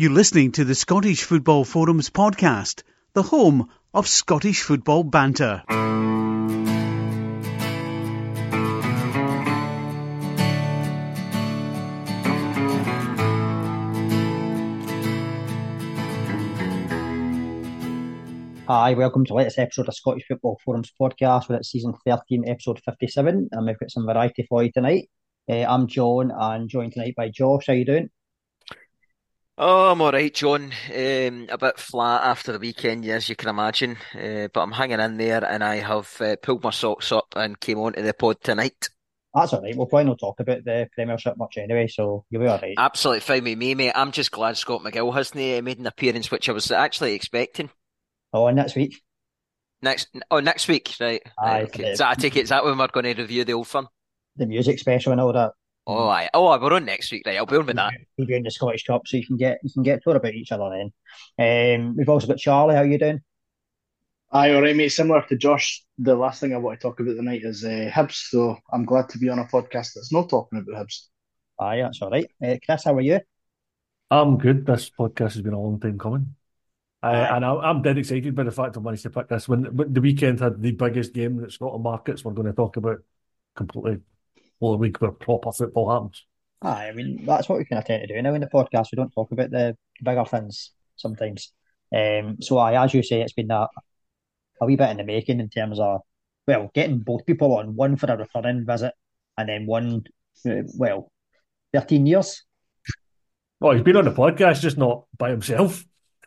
You're listening to the Scottish Football Forums podcast, the home of Scottish football banter. Hi, welcome to the latest episode of Scottish Football Forums podcast. We're at season 13, episode 57, and we've got some variety for you tonight. I'm John, and joined tonight by Josh. How you doing? Oh, I'm all right, John. A bit flat after the weekend, as you can imagine, but I'm hanging in there, and I have pulled my socks up and came on to the pod tonight. That's all right. We'll probably not talk about the Premiership much anyway, so you'll be all right. Absolutely fine with me, mate. I'm just glad Scott McGill hasn't made an appearance, which I was actually expecting. Oh, and next week? Next week, right? Aye, Okay. Is that when we're going to review the Old Firm? the music special and all that. Oh, aye. Oh, we're on next week, right? I'll be on with that. We're doing the Scottish Cup, so you can get talk about each other then. We've also got Charlie. How you doing? Aye, all right, mate. Similar to Josh, the last thing I want to talk about tonight is Hibs, so I'm glad to be on a podcast that's not talking about Hibs. Aye, that's all right. Chris, how are you? I'm good. This podcast has been a long time coming. Aye. And I'm dead excited by the fact I've managed to pick this. When the weekend had the biggest game that Scotland markets, we're going to talk about completely all the week where proper football happens. Aye, I mean, that's what we kind of tend to do now in the podcast. We don't talk about the bigger things sometimes. So, as you say, it's been a wee bit in the making in terms of, well, getting both people on, one for a returning visit and then one, 13 years. Oh, he's been on the podcast, just not by himself.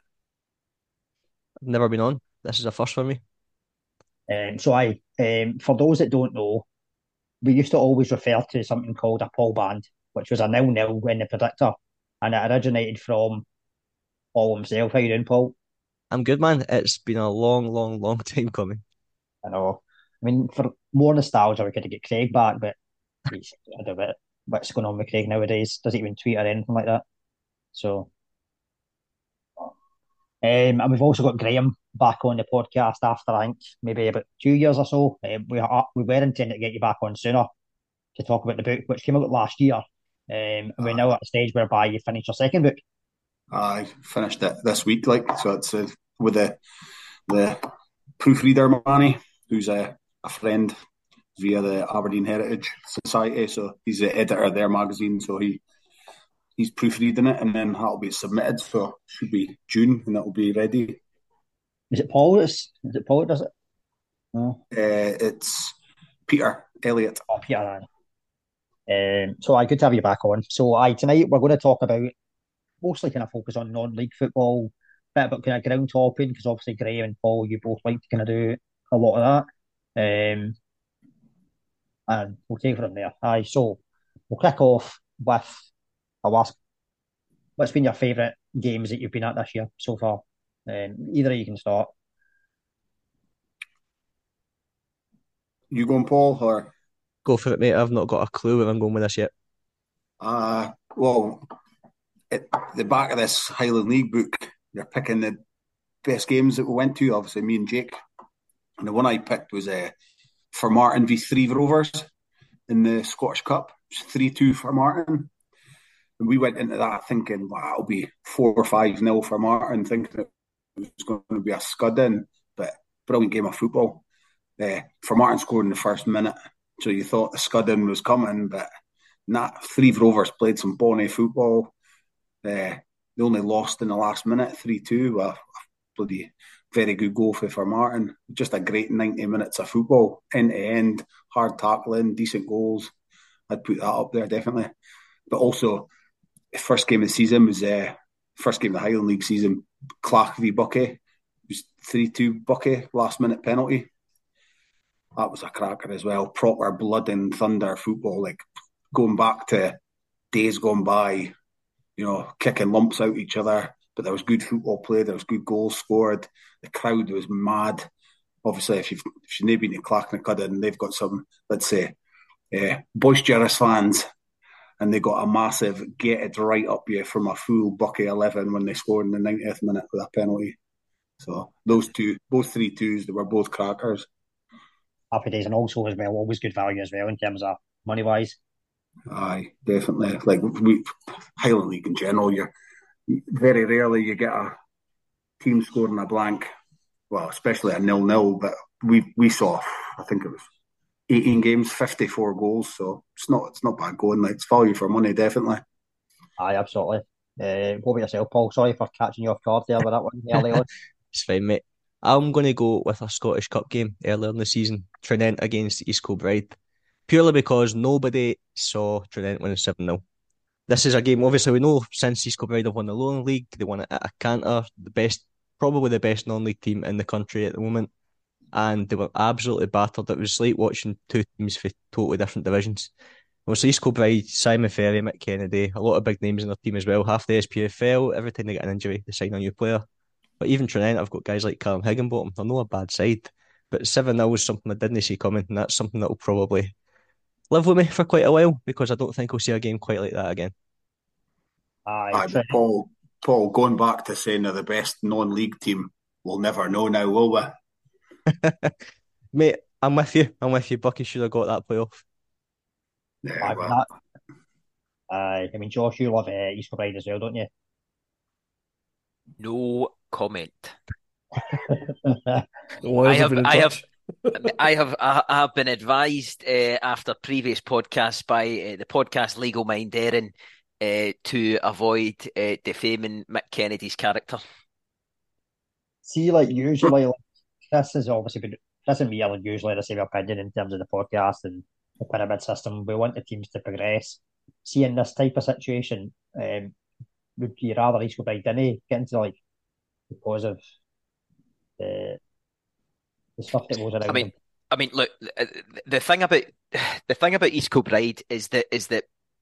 I've never been on. This is a first for me. For those that don't know, we used to always refer to something called a Paul band, which was a 0-0 in the predictor, and it originated from Paul himself. How you doing, Paul? I'm good, man. It's been a long, long, long time coming. I know. I mean, for more nostalgia, we could get Craig back, but he's, I don't know what's going on with Craig nowadays. Doesn't even tweet or anything like that. So, and we've also got Graham back on the podcast after, I think, maybe about 2 years or so. We were intending to get you back on sooner to talk about the book, which came out last year. And we're now at a stage whereby you finished your second book. I finished it this week, so it's with the proofreader Manny, who's a friend via the Aberdeen Heritage Society. So he's the editor of their magazine. So he's proofreading it, and then that'll be submitted. So it should be June, and it'll be ready. Is it Paul? Is it Paul that does it? No, it's Peter Elliott. Oh, Peter. So good to have you back on. So tonight we're going to talk about mostly kind of focus on non-league football, bit about kind of ground topping, because obviously Graham and Paul, you both like to kind of do a lot of that. And we'll take it from there. So we'll kick off with I'll ask, what's been your favourite games that you've been at this year so far? Either of you can start. You going, Paul, or? Go for it, mate. I've not got a clue where I'm going with this yet. Well, at the back of this Highland League book, you're picking the best games that we went to, obviously me and Jake. And the one I picked was Formartine v Three Rovers in the Scottish Cup. It was 3-2 Formartine. And we went into that thinking, wow, it'll be 4 or 5-0 Formartine, thinking it was going to be a scud in, but brilliant game of football. Formartine scored in the first minute, so you thought the scud in was coming, but not. Three Rovers played some bonny football. They only lost in the last minute, 3-2. A bloody very good goal for Formartine. Just a great 90 minutes of football, end to end, hard tackling, decent goals. I'd put that up there definitely. But also, the first game of the season was first game of the Highland League season. Clach v Buckie. It was 3-2 Buckie, last minute penalty. That was a cracker as well. Proper blood and thunder football, like going back to days gone by, kicking lumps out each other. But there was good football played. There was good goals scored. The crowd was mad. Obviously, if you've never been to Clachnacudden, they've got some, let's say, boisterous fans, and they got a massive get it right up you from a full Buckie 11 when they scored in the 90th minute with a penalty. So those two, both 3-2s, they were both crackers. Happy days, and also as well, always good value as well in terms of money wise. Aye, definitely. Like Highland League in general, you're very rarely you get a team scoring a blank. Well, especially a 0-0. But we saw, I think it was 18 games, 54 goals. So it's not bad going. Like, it's value for money, definitely. Aye, absolutely. What about yourself, Paul? Sorry for catching you off guard there with that one early on. It's fine, mate. I'm going to go with a Scottish Cup game earlier in the season, Trinent against East Kilbride, purely because nobody saw Trinent win 7-0. This is a game, obviously, we know since East Kilbride have won the Lowland League, they won it at a canter, probably the best non-league team in the country at the moment, and they were absolutely battered. It was like watching two teams for totally different divisions. Obviously, East Kilbride, Simon Ferry, Mick Kennedy, a lot of big names in their team as well. Half the SPFL, every time they get an injury, they sign a new player. But even Trinent, I've got guys like Callum Higginbottom. They're not a bad side. But 7-0 is something I didn't see coming, and that's something that will probably live with me for quite a while because I don't think I'll see a game quite like that again. Aye, But Paul, going back to saying they're the best non-league team, we'll never know now, will we? Mate, I'm with you. Bucky should have got that playoff. Yeah, aye, well, that, aye. I mean, Josh, you love East Kilbride as well, don't you? No comment. Well, I have, been in I have, touch. I have been advised after previous podcasts by the podcast Legal Mind Erin to avoid defaming Mick Kennedy's character. See, like, usually, like, Chris and me are usually the same opinion in terms of the podcast and the pyramid system. We want the teams to progress. See, in this type of situation, would you rather East Kilbride didn't get into, like, because of the stuff that goes I around mean, them? look, the thing about East Kilbride is that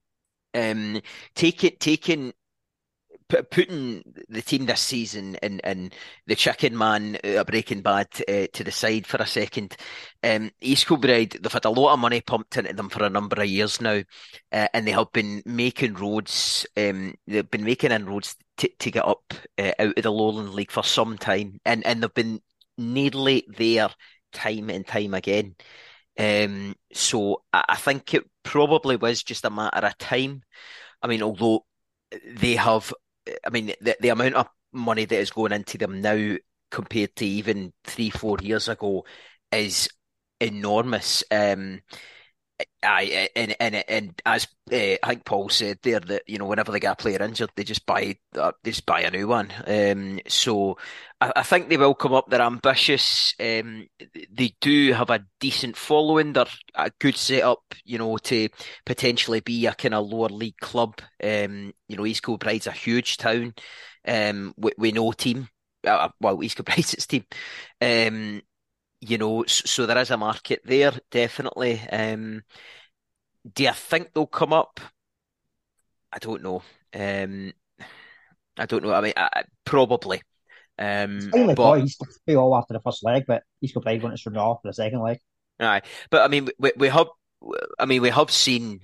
taking putting the team this season and the chicken man Breaking Bad to the side for a second. East Kilbride, they've had a lot of money pumped into them for a number of years now, and they have been making roads. They've been making inroads to get up out of the Lowland League for some time, and they've been nearly there time and time again. So I think it probably was just a matter of time. I mean, although they have, I mean, the amount of money that is going into them now compared to even 3, 4 years ago is enormous. And as I think Paul said there, that whenever they get a player injured, they just buy a new one. So I think they will come up. They're ambitious. They do have a decent following. They're a good setup, to potentially be a kind of lower league club. East Kilbride's a huge town. We know team. Well, East Kilbride's its team. So there is a market there, definitely. Do I think they'll come up? I don't know. I don't know. I mean, probably. It's fine with But boys, they all after the first leg, but East Kilbride want to swim off for the second leg. aye, but I mean, we have. I mean, we have seen.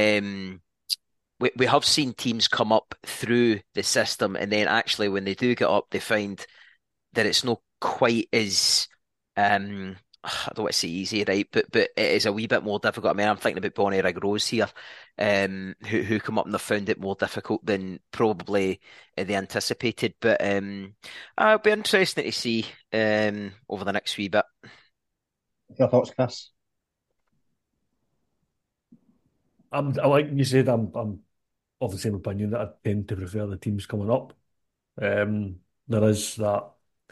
We have seen teams come up through the system, and then actually, when they do get up, they find that it's not quite as. I don't want to say easy, right? But it is a wee bit more difficult. I mean, I'm thinking about Bonnyrigg Rose here, who come up and have found it more difficult than probably they anticipated. But it'll be interesting to see over the next wee bit. Your thoughts, Chris? Like you said, I'm of the same opinion that I tend to prefer the teams coming up. There is that.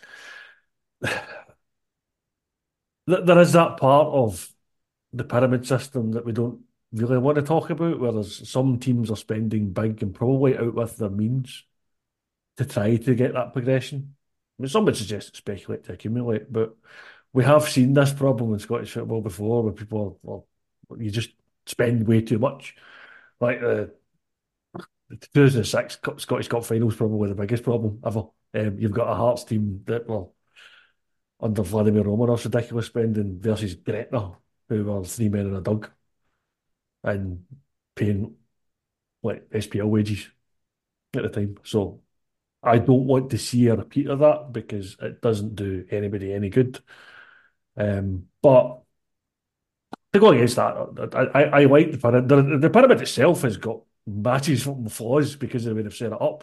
There is that part of the pyramid system that we don't really want to talk about, where there's some teams are spending big and probably out with their means to try to get that progression. I mean, some would suggest speculate to accumulate, but we have seen this problem in Scottish football before, where people are, well, you just spend way too much. Like the 2006 Scottish Cup final is probably the biggest problem ever. You've got a Hearts team that, well, under Vladimir Romanov's ridiculous spending versus Gretna, who were three men in a dug and paying like SPL wages at the time. So I don't want to see a repeat of that because it doesn't do anybody any good. But to go against that, I like the pyramid. The pyramid itself has got matches flaws because of the way they've set it up.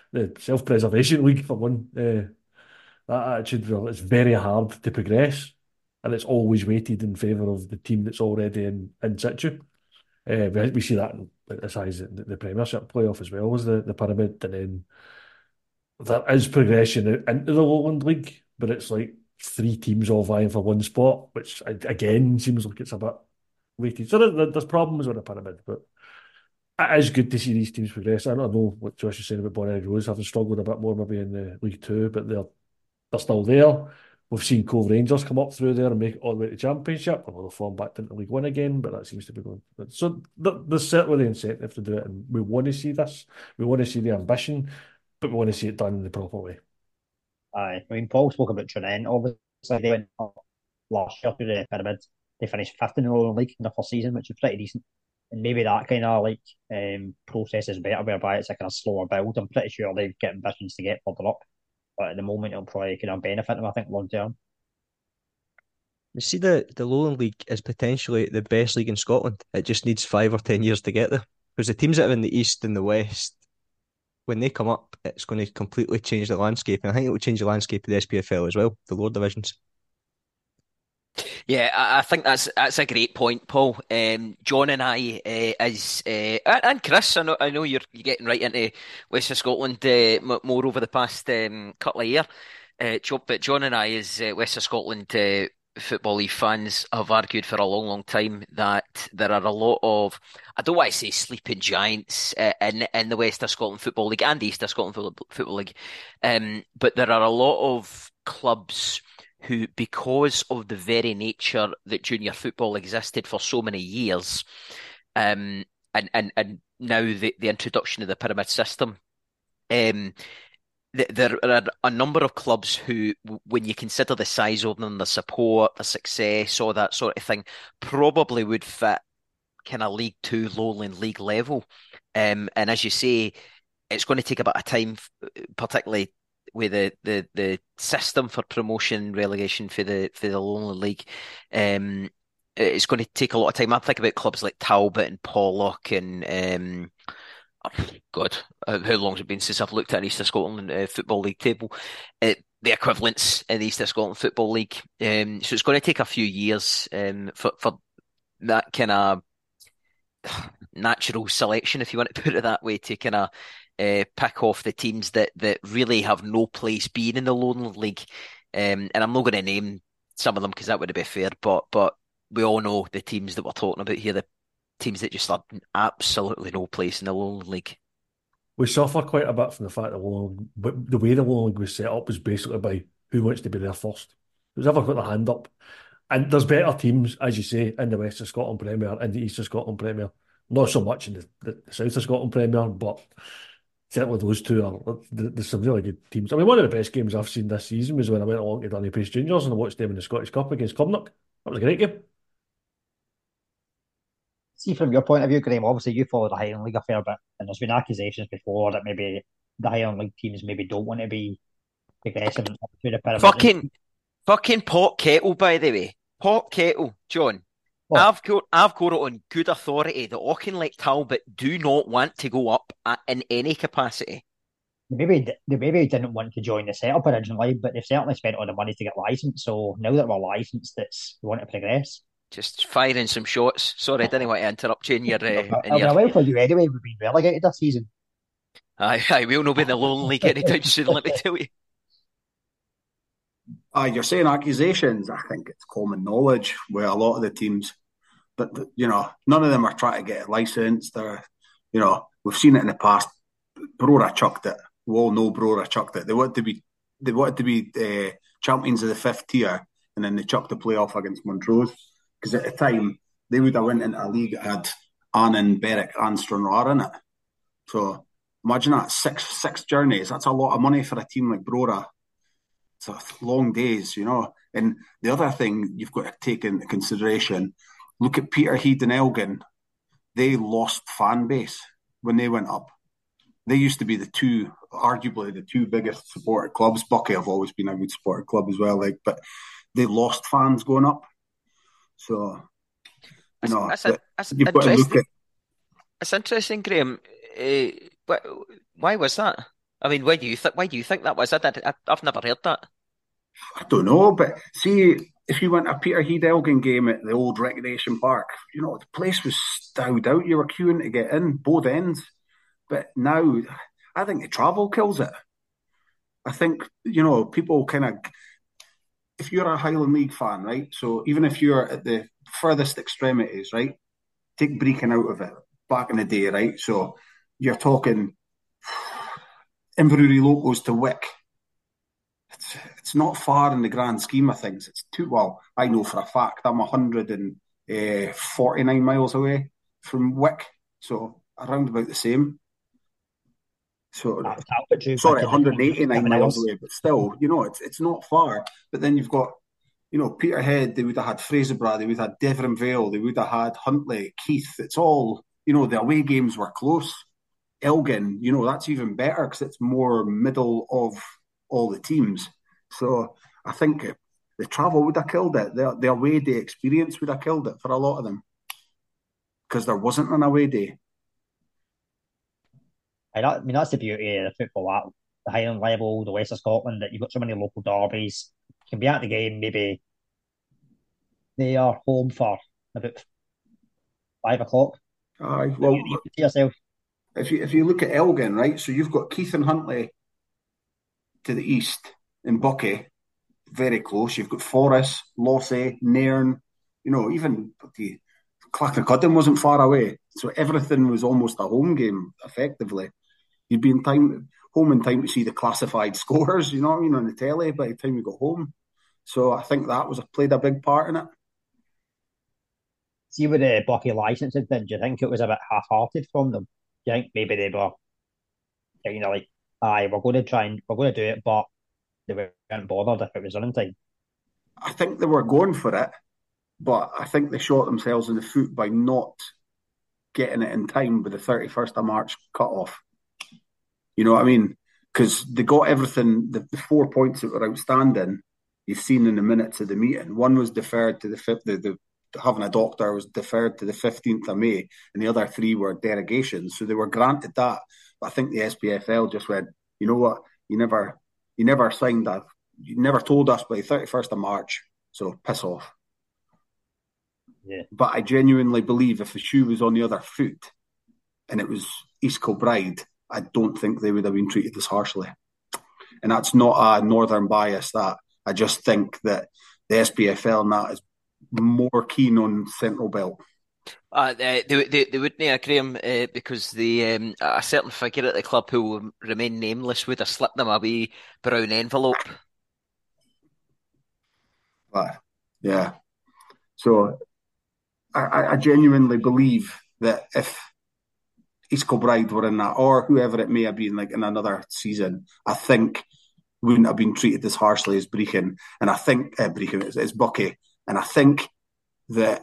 the self-preservation league for one. That attitude, well, it's very hard to progress, and it's always weighted in favour of the team that's already in situ. We see that as high as the Premiership playoff as well as the pyramid, and then there is progression into the Lowland League, but it's like three teams all vying for one spot, which again seems like it's a bit weighted. So there's problems with the pyramid, but it is good to see these teams progress. I don't know what Josh is saying about Bonnie Rose having struggled a bit more maybe in the League Two, but they're still there. We've seen Cove Rangers come up through there and make it all the way to the Championship. Well, they'll fall back into League One again, but that seems to be going. So there's certainly the incentive to do it, and we want to see this. We want to see the ambition, but we want to see it done in the proper way. Aye, I mean, Paul spoke about Trinent. Obviously, they went up last year through the pyramid. They finished fifth in the Royal League in the first season, which is pretty decent. And maybe that kind of process is better, whereby it's a kind of slower build. I'm pretty sure they get ambitions to get further up, but at the moment it'll probably kind of benefit them, I think, long term. You see, the Lowland League is potentially the best league in Scotland. It just needs 5 or 10 years to get there. Because the teams that are in the East and the West, when they come up, it's going to completely change the landscape. And I think it will change the landscape of the SPFL as well, the lower divisions. Yeah, I think that's a great point, Paul. John and I, and Chris, I know you're getting right into West of Scotland more over the past couple of years. But John and I, as West of Scotland Football League fans, have argued for a long, long time that there are a lot of, I don't want to say sleeping giants in the West of Scotland Football League and East of Scotland Football League, but there are a lot of clubs who, because of the very nature that junior football existed for so many years, and now the introduction of the pyramid system, there are a number of clubs who, when you consider the size of them, the support, the success, all that sort of thing, probably would fit kind of League Two, Lowland League level. And as you say, it's going to take a bit of time, particularly with the system for promotion relegation for the Lowland League. It's going to take a lot of time. I think about clubs like Talbot and Pollock and God, how long has it been since I've looked at an East of Scotland Football League table? The equivalents in the East of Scotland Football League. So it's going to take a few years for that kind of natural selection, if you want to put it that way, to kind of pick off the teams that really have no place being in the Lowland League. And I'm not going to name some of them because that wouldn't be fair, but we all know the teams that we're talking about here, the teams that just have absolutely no place in the Lowland League. We suffer quite a bit from the fact that the way the Lowland League was set up was basically by who wants to be there first. Who's ever got their hand up. And there's better teams, as you say, in the West of Scotland Premier, in the East of Scotland Premier. Not so much in the South of Scotland Premier, but certainly those two are. There's some really good teams. I mean, one of the best games I've seen this season was when I went along to Dundee Pace Juniors and I watched them in the Scottish Cup against Cumnock. That was a great game. See, from your point of view, Graham, obviously you follow the Highland League a fair bit, and there's been accusations before that maybe the Highland League teams maybe don't want to be progressive to the pyramid. Fucking pot kettle, by the way. Pot kettle, John. What? I've got it on good authority that Auchinleck Talbot do not want to go up in any capacity. They maybe didn't want to join the setup originally, but they've certainly spent all the money to get licensed. So now that we're licensed, we want to progress. Just firing some shots. Sorry, I didn't want to interrupt you in your... well for you anyway, we've been relegated this season. Aye, we'll not be in the Lowland League anytime soon, let me tell you. You're saying accusations. I think it's common knowledge with a lot of the teams. But, none of them are trying to get a licence. We've seen it in the past. Brora chucked it. We all know Brora chucked it. They wanted to be champions of the fifth tier, and then they chucked the playoff against Montrose. Because at the time, they would have went into a league that had Annan, Berwick and Stranraer in it. So imagine that, six journeys. That's a lot of money for a team like Brora. It's a long days, And the other thing you've got to take into consideration, look at Peterhead and Elgin. They lost fan base when they went up. They used to be arguably the two biggest supported clubs. Buckie have always been a good supported club as well, but they lost fans going up. So, that's you've got to look at. It's interesting, Graham. Why was that? I mean, why do you think that was? I've never heard that. I don't know, but see, if you went to a Peterhead Elgin game at the old Recreation Park, the place was stowed out. You were queuing to get in, both ends. But now, I think the travel kills it. I think, people kind of, if you're a Highland League fan, right? So even if you're at the furthest extremities, right? Take Brechin out of it back in the day, right? So you're talking Inverurie Locos to Wick. It's not far in the grand scheme of things. I know for a fact I'm 149 miles away from Wick, so around about the same. So, sorry, 189 miles away, but still, it's not far. But then you've got, Peterhead, they would have had Fraserburgh, they would have had Devon Vale, they would have had Huntly, Keith. It's all, the away games were close. Elgin, that's even better because it's more middle of all the teams. So I think the travel would have killed it. The away day experience would have killed it for a lot of them because there wasn't an away day. I mean, that's the beauty of the football at the Highland level, the West of Scotland, that you've got so many local derbies. You can be at the game, maybe they are home for about 5 o'clock. Aye, well, you see yourself. If you look at Elgin, right, so you've got Keith and Huntly to the east and Buckie, very close. You've got Forres, Lossy, Nairn, even Clacton wasn't far away. So everything was almost a home game, effectively. You'd be home in time to see the classified scores, on the telly by the time you got home. So I think that played a big part in it. See with the Buckie licensing thing, do you think it was a bit half-hearted from them? Do you think maybe they were kind of like, aye, we're going to do it, but they weren't bothered if it was running time? I think they were going for it, but I think they shot themselves in the foot by not getting it in time with the 31st of March cut-off. You know what I mean? Because they got everything, the 4 points that were outstanding, you've seen in the minutes of the meeting. One was deferred to the 5th, having a doctor was deferred to the 15th of May, and the other 3 were derogations. So they were granted that. But I think the SPFL just went, you know what? You never signed that. You never told us by the 31st of March, so piss off. Yeah. But I genuinely believe if the shoe was on the other foot and it was East Kilbride, I don't think they would have been treated as harshly. And that's not a northern bias. That I just think that the SPFL and that is more keen on Central Belt. They wouldn't, Graham, because a certain figure at the club who will remain nameless would have slipped them a wee brown envelope. But, yeah. So I genuinely believe that if East Kilbride were in that, or whoever it may have been, like in another season, I think wouldn't have been treated as harshly as Brechin. And I think Brechin is Buckie. And I think that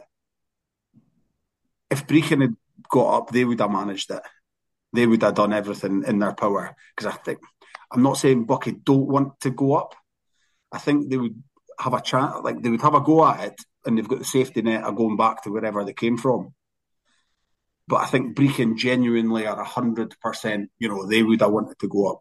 if Brechin had got up, they would have managed it. They would have done everything in their power. Because I'm not saying Buckie don't want to go up. I think they would have a chance, like they would have a go at it, and they've got the safety net of going back to wherever they came from. But I think Brechin genuinely are 100%, they would have wanted to go up.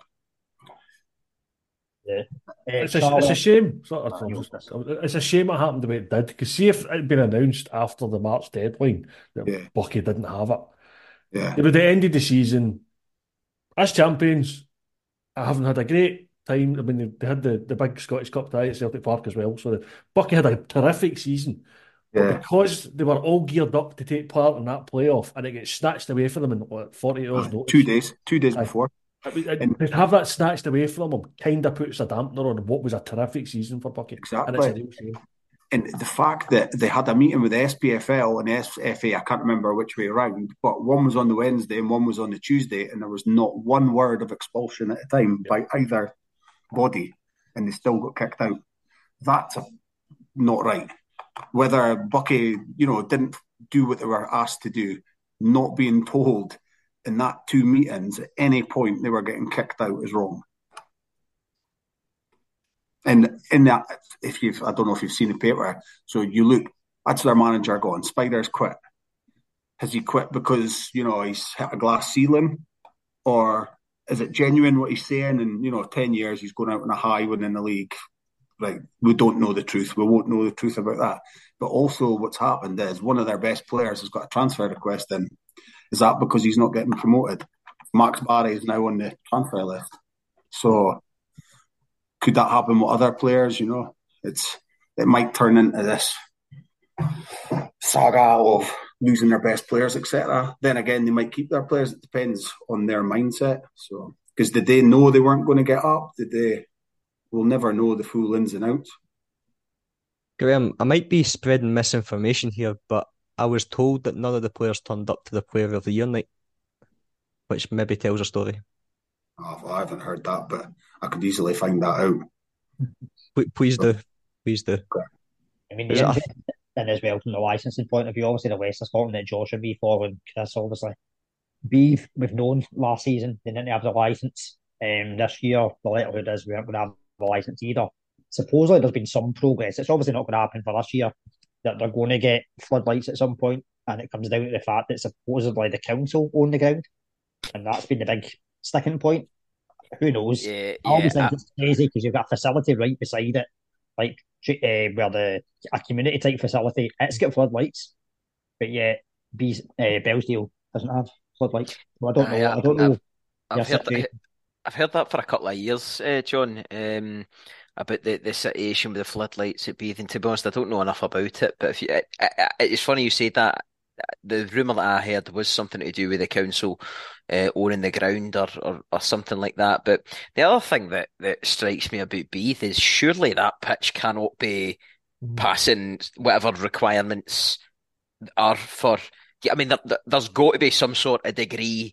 Yeah. It's a shame. It's a shame it happened the way it did. Because see if it had been announced after the March deadline that Buckie didn't have it. Yeah. They would have ended the season as champions. I haven't had a great time. I mean, they had the big Scottish Cup tie at Celtic Park as well. So Buckie had a terrific season. Yeah. But because they were all geared up to take part in that playoff and it gets snatched away from them in 48 hours notice. 2 days before. To have that snatched away from them kind of puts a dampener on what was a terrific season for Buckie. Exactly. And it's a real shame. And the fact that they had a meeting with the SPFL and SFA, I can't remember which way around, but one was on the Wednesday and one was on the Tuesday, and there was not one word of expulsion at the time by either body, and they still got kicked out. That's not right. Whether Buckie, didn't do what they were asked to do, not being told in that 2 meetings at any point they were getting kicked out is wrong. And in that, I don't know if you've seen the paper, so you look, that's their manager gone, Spider's quit. Has he quit because, he's hit a glass ceiling? Or is it genuine what he's saying? And 10 years he's going out on a high winning the league. Right, we don't know the truth. We won't know the truth about that. But also, what's happened is one of their best players has got a transfer request in. Is that because he's not getting promoted? Max Barry is now on the transfer list. So, could that happen with other players? It might turn into this saga of losing their best players, etc. Then again, they might keep their players. It depends on their mindset. So, because did they know they weren't going to get up? Did they? We'll never know the full ins and outs. Graham, I might be spreading misinformation here, but I was told that none of the players turned up to the Player of the Year night, which maybe tells a story. Oh, well, I haven't heard that, but I could easily find that out. Please do. Please do. I mean, the interesting thing as well from the licensing point of view, obviously the West of Scotland that Josh would be following Chris, obviously. We've known last season they didn't have the licence. This year, the likelihood is we aren't going to have the licence either. Supposedly, there's been some progress. It's obviously not going to happen for this year, that they're going to get floodlights at some point, and it comes down to the fact that supposedly the council own the ground, and that's been the big sticking point. Who knows? Yeah, I always think it's crazy because you've got a facility right beside it, like where a community type facility. It's got floodlights, but yet Bellsdale doesn't have floodlights. So I don't know. I don't know. I've heard that for a couple of years, John. About the situation with the floodlights at Beath. To be honest, I don't know enough about it. But it's funny you say that. The rumour that I heard was something to do with the council owning the ground or something like that. But the other thing that strikes me about Beath is surely that pitch cannot be passing whatever requirements are for. I mean, there's got to be some sort of degree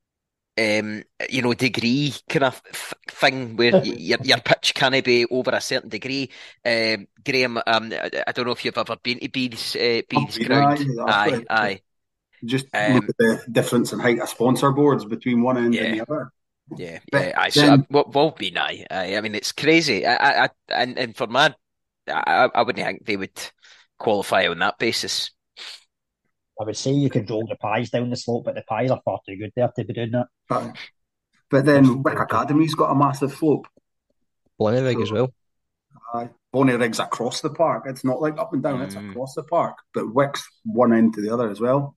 degree kind of thing where your pitch can't be over a certain degree. Graham, I don't know if you've ever been to Beath's ground. Aye. Just look at the difference in height of sponsor boards between one end and the other. So we'll be aye. I mean, it's crazy. And for man, I wouldn't think they would qualify on that basis. I would say you could roll the pies down the slope, but the pies are far too good there to be doing that. But then Wick Academy's got a massive slope. Bonnyrigg as well. Bonnyrigg's across the park. It's not like up and down, it's across the park. But Wick's one end to the other as well.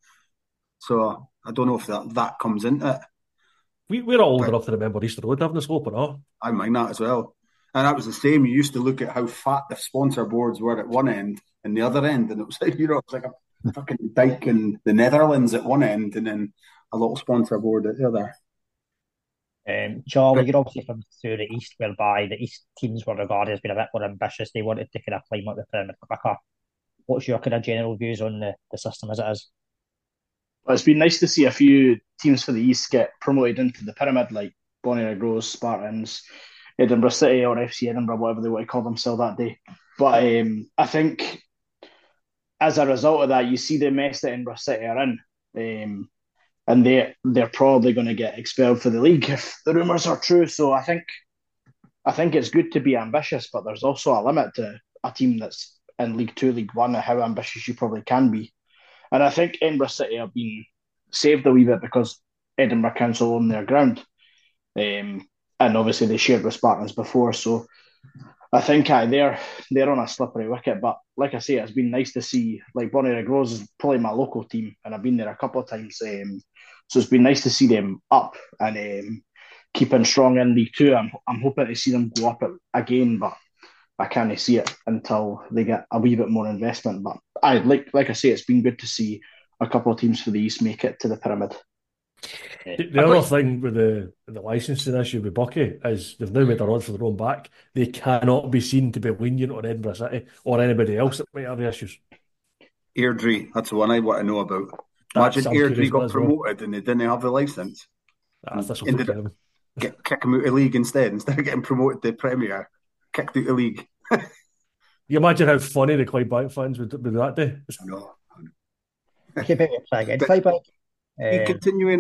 So I don't know if that comes into it. We're all old enough to remember Easter Road having a slope or not. I mind that as well. And that was the same. You used to look at how fat the sponsor boards were at one end and the other end, and it was like, it's like a fucking dike in the Netherlands at one end and then a little sponsor board at the other. Charlie, you're obviously from through the East, whereby the East teams were regarded as being a bit more ambitious. They wanted to kind of climb up the pyramid quicker. What's your kind of general views on the system as it is? Well, it's been nice to see a few teams for the East get promoted into the pyramid, like Bonnyrigg Rose, Spartans, Edinburgh City, or FC Edinburgh, whatever they want to call themselves that day. But I think as a result of that, you see the mess that Edinburgh City are in, and they're probably going to get expelled for the league if the rumours are true. So I think it's good to be ambitious, but there's also a limit to a team that's in League 2, League 1, and how ambitious you probably can be. And I think Edinburgh City have been saved a wee bit because Edinburgh Council own their ground. And obviously they shared with Spartans before, so I think they're on a slippery wicket. But like I say, it's been nice to see, like Bonnyrigg Rose is probably my local team, and I've been there a couple of times. So it's been nice to see them up and keeping strong in League 2. I'm hoping to see them go up again, but I can't see it until they get a wee bit more investment. But like I say, it's been good to see a couple of teams for the East make it to the pyramid. The other thing with the licensing issue with Bucky is they've now made a rod for their own back. They cannot be seen to be lenient on Edinburgh City or anybody else that might have the issues. Airdrie, that's the one I want to know about. Imagine Airdrie got promoted and they didn't have the licence. Kick them out of the league instead of getting promoted to Premier. Kicked out of the league. You imagine how funny the Clydebank fans would be that day. I know. Continuing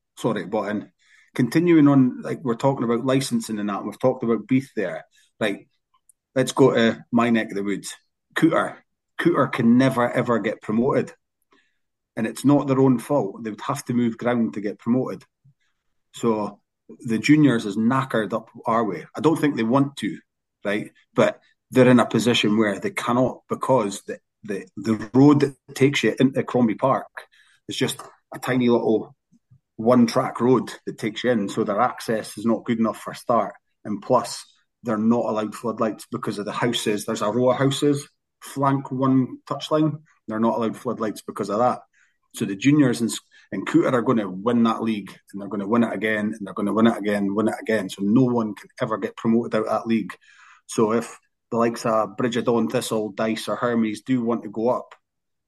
on, like we're talking about licensing and that, we've talked about Beath there. Like, let's go to my neck of the woods. Cooter can never ever get promoted, and it's not their own fault. They would have to move ground to get promoted. So the juniors is knackered up our way. I don't think they want to, right? But they're in a position where they cannot, because the road that takes you into Crombie Park is just a tiny little one-track road that takes you in, so their access is not good enough for start. And plus, they're not allowed floodlights because of the houses. There's a row of houses flank one touchline. They're not allowed floodlights because of that. So the juniors and Cooter are going to win that league, and they're going to win it again, and they're going to win it again, win it again. So no one can ever get promoted out of that league. So if the likes of Bridgetown, Thistle, Dice or Hermes do want to go up,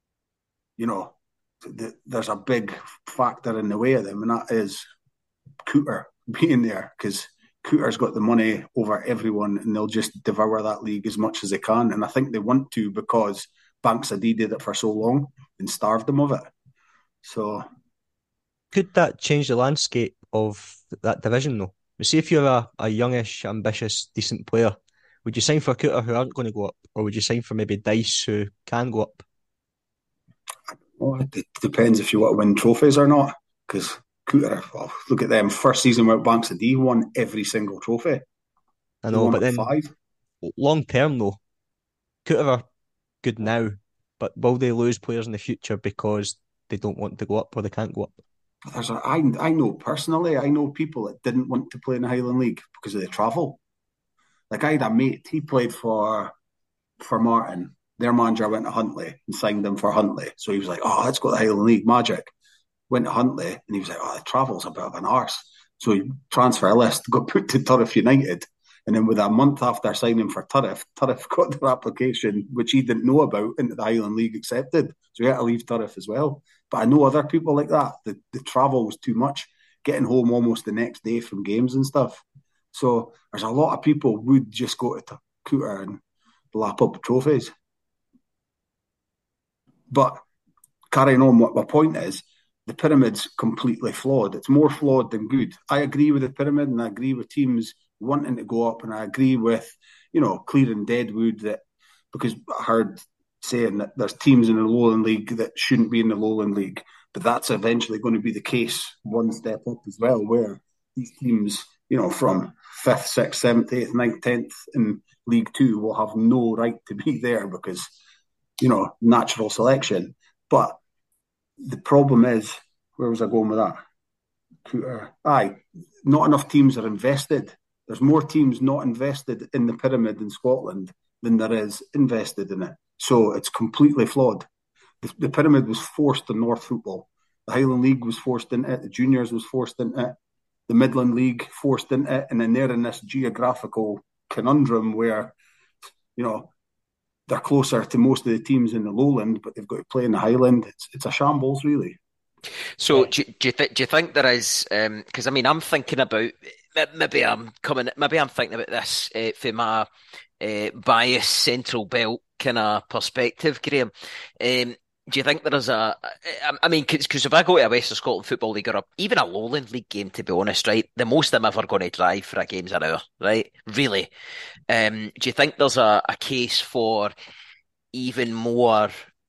there's a big factor in the way of them, and that is Cooter being there, because Cooter's got the money over everyone, and they'll just devour that league as much as they can. And I think they want to, because Banks Adi did it for so long and starved them of it. So, could that change the landscape of that division, though? See, if you're a youngish, ambitious, decent player, would you sign for Cooter who aren't going to go up, or would you sign for maybe Dice who can go up? Well, it depends if you want to win trophies or not, because Cooter, look at them. First season without Banks D, won every single trophy. I know, but then 5. Long term though, Cooter are good now, but will they lose players in the future because they don't want to go up or they can't go up? I know personally, I know people that didn't want to play in the Highland League because of the travel. Like, I had a mate, he played for Martin. Their manager went to Huntly and signed him for Huntly. So he was like, oh, let's go to the Highland League, magic. Went to Huntly, and he was like, oh, the travel's a bit of an arse. So he transfer list, got put to Turriff United. And then with a month after signing for Turriff got their application, which he didn't know about, into the Highland League accepted. So he had to leave Turriff as well. But I know other people like that. The travel was too much, getting home almost the next day from games and stuff. So there's a lot of people would just go to Cooter and lap up trophies. But carrying on, what my point is, the pyramid's completely flawed. It's more flawed than good. I agree with the pyramid, and I agree with teams wanting to go up, and I agree with, clearing deadwood, that, because I heard saying that there's teams in the Lowland League that shouldn't be in the Lowland League, but that's eventually going to be the case one step up as well, where these teams, from 5th, 6th, 7th, 8th, 9th, 10th in League 2 will have no right to be there because, natural selection. But the problem is, where was I going with that? Not enough teams are invested. There's more teams not invested in the pyramid in Scotland than there is invested in it. So it's completely flawed. The pyramid was forced to North football. The Highland League was forced into it. The juniors was forced into it. The Midland League forced into it. And then they're in this geographical conundrum where, they're closer to most of the teams in the Lowland, but they've got to play in the Highland. It's a shambles, really. So do you think there is? Because I'm thinking about, maybe I'm thinking about this from my biased Central Belt kind of perspective, Graham. Do you think there is because if I go to a Western Scotland Football League or even a Lowland League game, to be honest, right, the most I'm ever going to drive for a game's an hour, right? Really. Do you think there's a case for even more?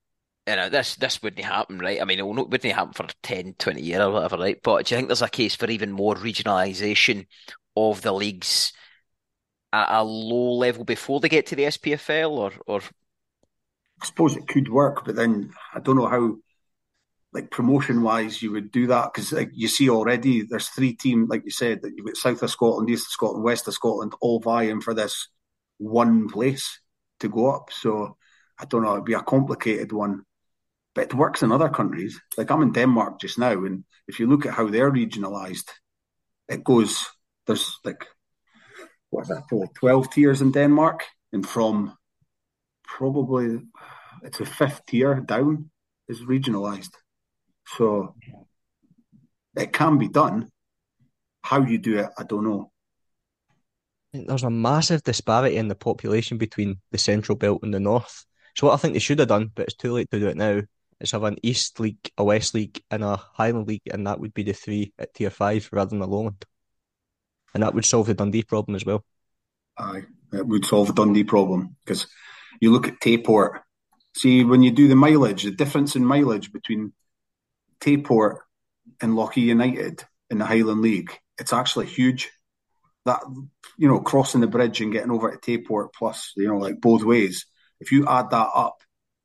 This wouldn't happen, right? It wouldn't happen for 10, 20 years or whatever, right? But do you think there's a case for even more regionalisation of the leagues at a low level before they get to the SPFL, or? I suppose it could work, but then I don't know how, promotion-wise, you would do that, because you see already there's 3 teams, like you said, that you've got South of Scotland, East of Scotland, West of Scotland, all vying for this one place to go up. So I don't know, it'd be a complicated one. But it works in other countries. I'm in Denmark just now, and if you look at how they're regionalised, it goes, there's probably 12 tiers in Denmark, and from probably it's the 5th tier down is regionalised. So it can be done. How you do it, I don't know. There's a massive disparity in the population between the Central Belt and the North. So what I think they should have done, but it's too late to do it now, is have an East League, a West League, and a Highland League, and that would be the 3 at Tier 5 rather than the Lowland. And that would solve the Dundee problem as well. Aye, it would solve the Dundee problem, because you look at Tayport. See, when you do the mileage, the difference in mileage between Tayport and Lochee United in the Highland League it's actually huge. That, crossing the bridge and getting over to Tayport plus, like both ways, if you add that up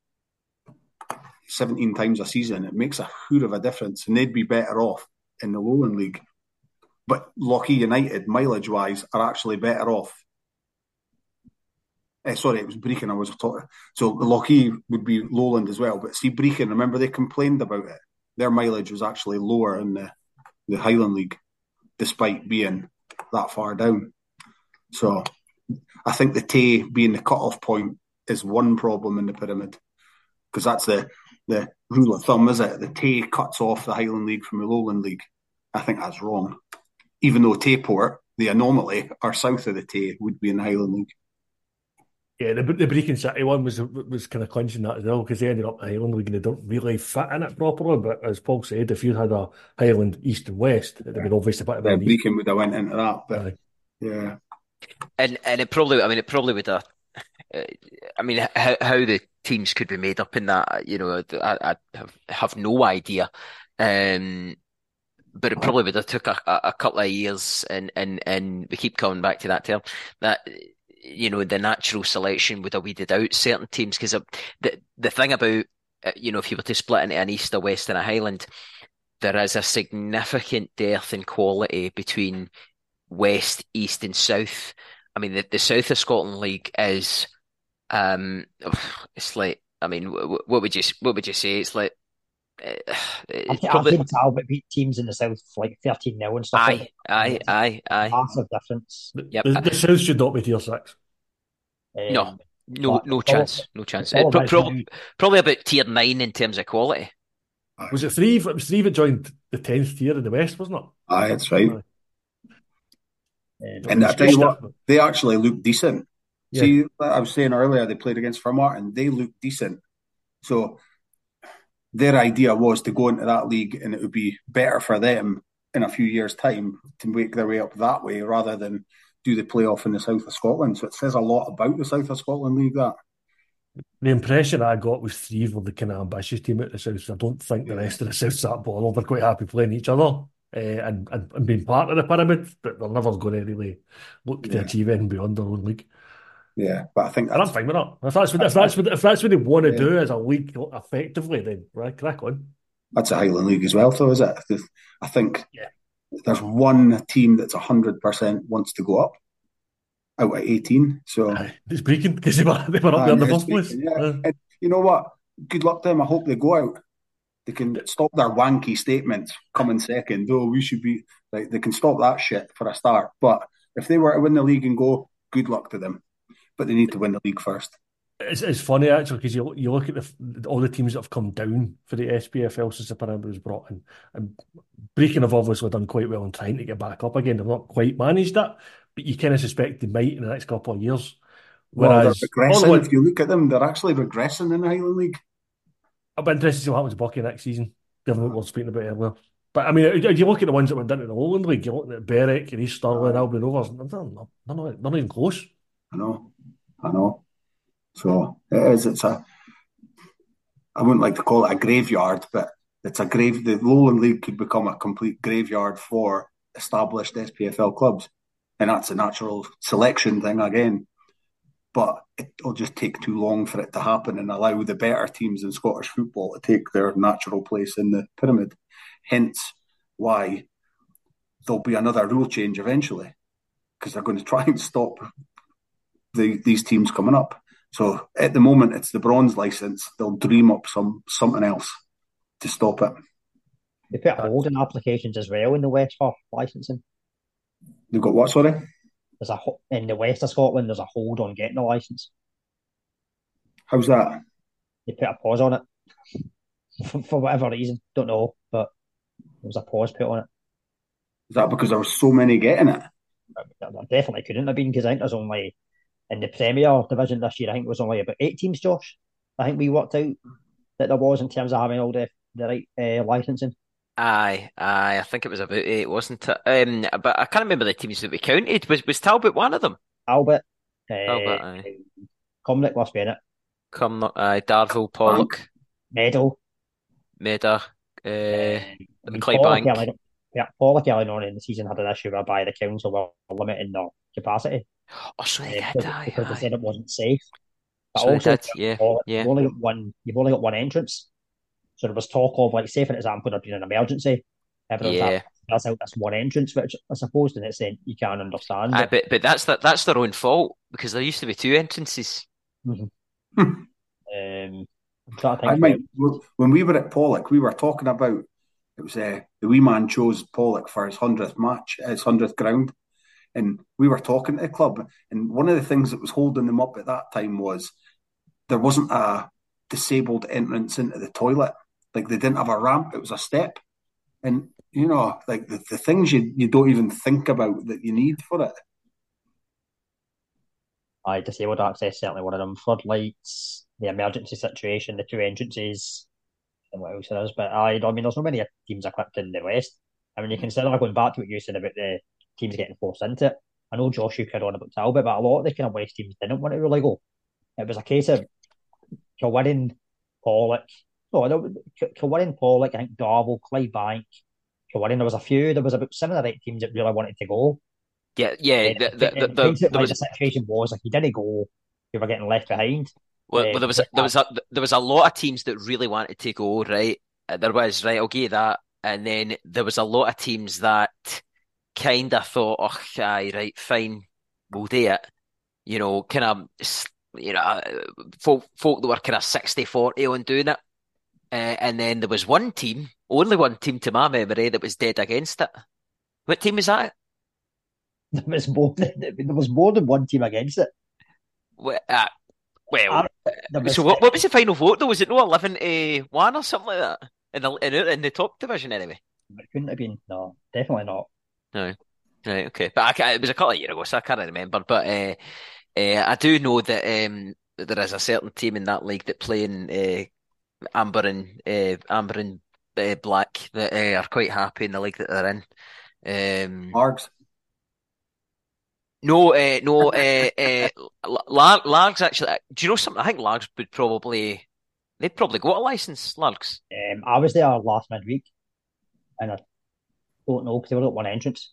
17 times a season, it makes a hoot of a difference, and they'd be better off in the Lowland League. But Lochee United, mileage-wise, are actually better off. Sorry, it was Brechin I was talking. So the Lochee would be Lowland as well. But see, Brechin, remember they complained about it. Their mileage was actually lower in the Highland League, despite being that far down. So I think the Tay being the cut-off point is one problem in the pyramid, because that's the rule of thumb, is it? The Tay cuts off the Highland League from the Lowland League. I think that's wrong. Even though Tayport, the anomaly, are south of the Tay, would be in the Highland League. Yeah, the Brechin City one was kind of clinching that as well, because they ended up in the Highland League and they don't really fit in it properly. But as Paul said, if you had a Highland East and West, it'd have been obvious a bit of a Brechin would have went into that, but yeah. And it probably would have. How the teams could be made up in that, I have no idea. But it probably would have took a couple of years, and we keep coming back to that term, that the natural selection would have weeded out certain teams, because the thing about if you were to split into an East, a West, and a Highland, there is a significant dearth in quality between West, East, and South. I mean, the South of Scotland League is, it's like, what would you say? It's like, I've seen Talbot beat teams in the South like 13-0 and stuff like that. Aye. Massive difference. Yep. The South should not be tier 6. No chance. Probably about tier 9 in terms of quality. Was it 3? It was 3 that joined the 10th tier in the West, wasn't it? Aye, that's right. And I tell you what, they actually look decent. Yeah. See, I was saying earlier, they played against Formartine. They look decent. So their idea was to go into that league, and it would be better for them in a few years' time to make their way up that way, rather than do the playoff in the south of Scotland. So it says a lot about the south of Scotland league, that. The impression I got was 3 were the kind of ambitious team out the south. I don't think the rest of the south's that bothered. They're quite happy playing each other and being part of the pyramid, but they're never going to really look to achieve anything beyond their own league. Yeah, but I think I'm fine with that. If that's what they want to do as a league effectively, then crack on. That's a Highland League as well, though, is it? I think there's one team that's 100% wants to go up out of 18. So it's Brechin, because they were up there in the first place. And you know what? Good luck to them. I hope they go out. They can stop their wanky statements coming second. Oh, we should be like, they can stop that shit for a start. But if they were to win the league and go, good luck to them. But they need to win the league first. It's funny, actually, because you look at all the teams that have come down for the SPFL since the pyramid was brought in, and Brechin have obviously done quite well in trying to get back up again. They've not quite managed that, but you kind of suspect they might in the next couple of years. Whereas, they're regressing. If you look at them, they're actually regressing in the Highland League. I'll be interested to see what happens to Buckie next season, given what we were speaking about earlier. But I mean, if you look at the ones that went into the Lowland League, you're looking at Berwick and East Stirling, Albion Rovers, they're not even close. I know. So it's I wouldn't like to call it a graveyard, but it's a grave. The Lowland League could become a complete graveyard for established SPFL clubs, and that's a natural selection thing again. But it'll just take too long for it to happen and allow the better teams in Scottish football to take their natural place in the pyramid. Hence why there'll be another rule change eventually, because they're going to try and stop these teams coming up. So at the moment, it's the bronze license. They'll dream up something else to stop it. They put a hold on applications as well in the West for licensing. They've got what, sorry? In the West of Scotland, there's a hold on getting a license. How's that? They put a pause on it for whatever reason. Don't know, but there was a pause put on it. Is that because there were so many getting it? There definitely couldn't have been, because I think there's only, in the Premier Division this year, I think it was only about 8 teams, Josh. I think we worked out that there was, in terms of having all the right licensing. Aye, I think it was about 8, wasn't it? But I can't remember the teams that we counted. Was Talbot one of them? Talbot, aye. Cumnock must be in it. Cumnock, aye. Darvel, Pollock, Meadow, Clydebank. Pollock early on in the season had an issue whereby the council were limiting their capacity Oh, so they did, because they aye. said it wasn't safe. But So they also, did, yeah, Pollock, yeah. you've only got one entrance. So there was talk of, like, say for example, there'd been an emergency. Everyone's Yeah. that's out this one entrance, which I suppose in its sense you can understand. Aye, but that's their own fault because there used to be two entrances. I'm trying to I think mean, when we were at Pollock, we were talking about it was the wee man chose Pollock for his 100th match, his 100th ground, and we were talking to the club, and one of the things that was holding them up at that time was there wasn't a disabled entrance into the toilet. Like, they didn't have a ramp; it was a step, and like the things you don't even think about that you need for it. disabled access, certainly one of them. Floodlights, the emergency situation, the two entrances, and what else there is. But I mean, there's not many teams equipped in the West. I mean, you consider going back to what you said about the teams getting forced into it. I know Josh, you carried on about Talbot, but a lot of the kind of West teams didn't want to really go. It was a case of Kilwinning, Pollock. No, Kilwinning, Pollock, I think Darvel, Clydebank, Kilwinning. There was about 7 or 8 teams that really wanted to go. Yeah. The situation was like you didn't go, you were getting left behind. Well, there was a lot of teams that really wanted to go, right? There was, right, I'll give you that. And then there was a lot of teams that kind of thought, oh, aye, right, fine, we'll do it. Kind of, folk that were kind of 60-40 on doing it. And then there was one team, only one team to my memory, that was dead against it. What team was that? There was more than one team against it. So what was the final vote though? Was it no 11-1 or something like that in the top division anyway? It couldn't have been. No, definitely not. No, right, okay. But it was a couple of years ago, so I can't remember. But I do know that there is a certain team in that league that play in amber and black that are quite happy in the league that they're in. Largs. No, Largs actually. Do you know something? I think Largs they'd probably got a license. Largs. I was there last midweek, and I don't know because they were at one entrance.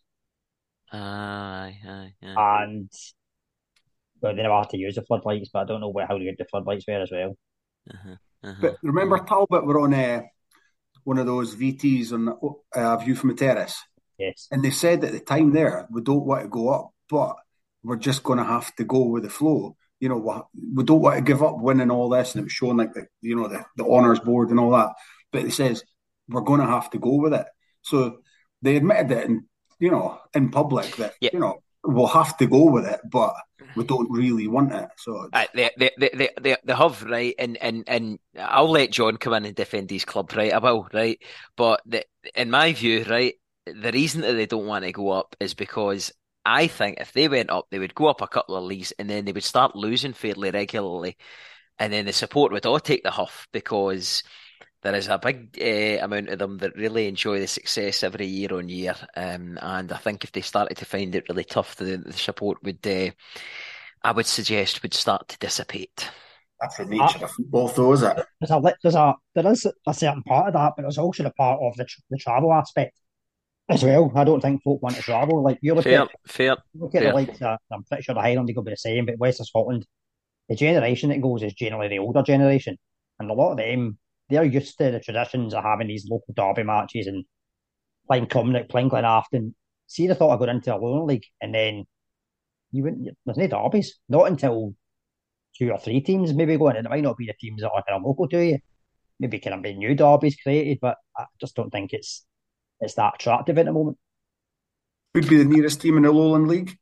Aye. And well, they never had to use the floodlights, but I don't know how good the floodlights were as well. But remember, Talbot were on one of those VTs on View from the Terrace. Yes. And they said at the time there, we don't want to go up, but we're just going to have to go with the flow. We don't want to give up winning all this. And it was showing like the honours board and all that. But it says, we're going to have to go with it. So they admitted it in public that, we'll have to go with it, but we don't really want it. So they have, right, and I'll let John come in and defend his club, right? I will, right? But in my view, right, the reason that they don't want to go up is because I think if they went up, they would go up a couple of leagues and then they would start losing fairly regularly, and then the support would all take the huff because there is a big amount of them that really enjoy the success every year on year, and I think if they started to find it really tough, the support would, I would suggest, would start to dissipate. That's the nature of football, though, is it? There is a certain part of that, but there's also the part of the travel aspect as well. I don't think folk want to travel. Like you look at the likes. I'm pretty sure the Highland will be the same, but West of Scotland, the generation that goes is generally the older generation, and a lot of them, they're used to the traditions of having these local derby matches and playing Cumnock, playing Glenafton. See the thought of going into a lower league and then there's no derbies, not until 2 or 3 teams maybe going, and it might not be the teams that are kind of local to you. Maybe kind of be new derbies created, but I just don't think it's that attractive at the moment. Who'd be the nearest team in the Lowland League?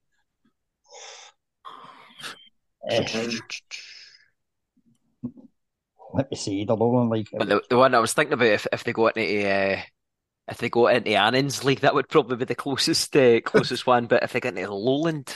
Let me see the Lowland League. But the one I was thinking about, if they go into Annan's League, that would probably be the closest one. But if they get into the Lowland,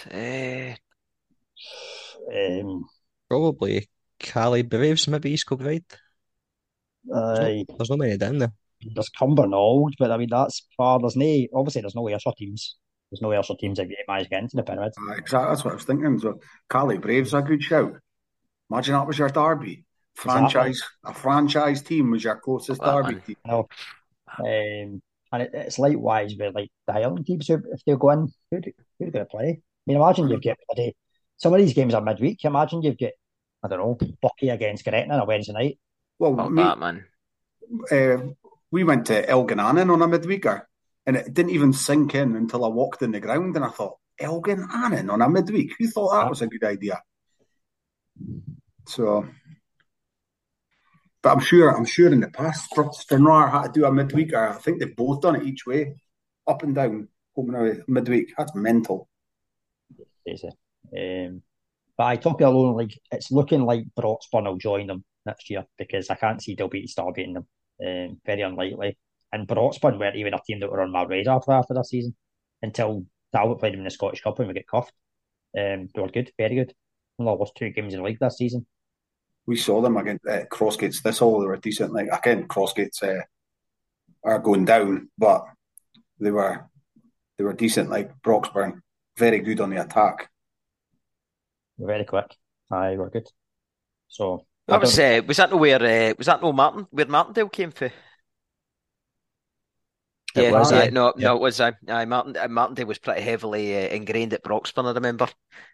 probably Cali Braves, maybe East Kilbride. There's not many down there. There's Cumbernauld, but I mean that's far. There's no Ayrshire teams. There's no Ayrshire teams that manage to get into the pyramid. Exactly, that's what I was thinking. So Cali Braves are a good shout. Imagine that was your derby. A franchise team was your closest derby team. And it's likewise with like the Highland teams. If they go in, who's going to play? I mean, imagine you've got some of these games are midweek. Imagine you've got, I don't know, Bucky against Gretna on a Wednesday night. Well, Fuck mate, that, man. we went to Elgin on a midweeker, and it didn't even sink in until I walked in the ground, and I thought, Elgin on a midweek? Who thought that was a good idea? So, but I'm sure in the past, Stranraer had to do a midweeker. I think they've both done it each way, up and down, home and away, midweek. That's mental. Crazy. But I talk alone, like it's looking like Broxburn will join them next year because I can't see Dalbeattie Star beating them. Very unlikely. And Broxburn weren't even a team that were on my radar for after this season until Talbot played them in the Scottish Cup and we get cuffed. They were good, very good. Only lost 2 games in the league this season. We saw them against Crossgates Thistle. They were decent. Like again, Crossgates are going down, but they were decent. Like Broxburn, very good on the attack. Very quick. Aye, we're good. So That was that where Martindale came from? It was, Yeah, aye. no, Yeah. it was. Martindale was pretty heavily ingrained at Broxburn, I remember.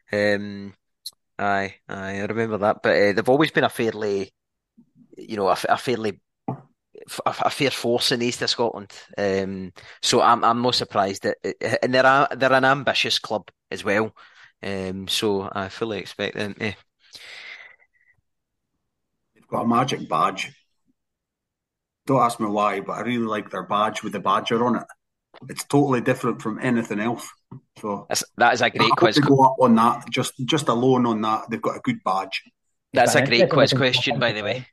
I remember that. But they've always been a fairly, a fair force in the east of Scotland. So I'm not surprised that, and they're an ambitious club as well. So I fully expect them. They've got a magic badge. Don't ask me why, but I really like their badge with the badger on it. It's totally different from anything else. So that is a great quiz. To go up on that, just alone on that, they've got a good badge. That's a great quiz question, by the way.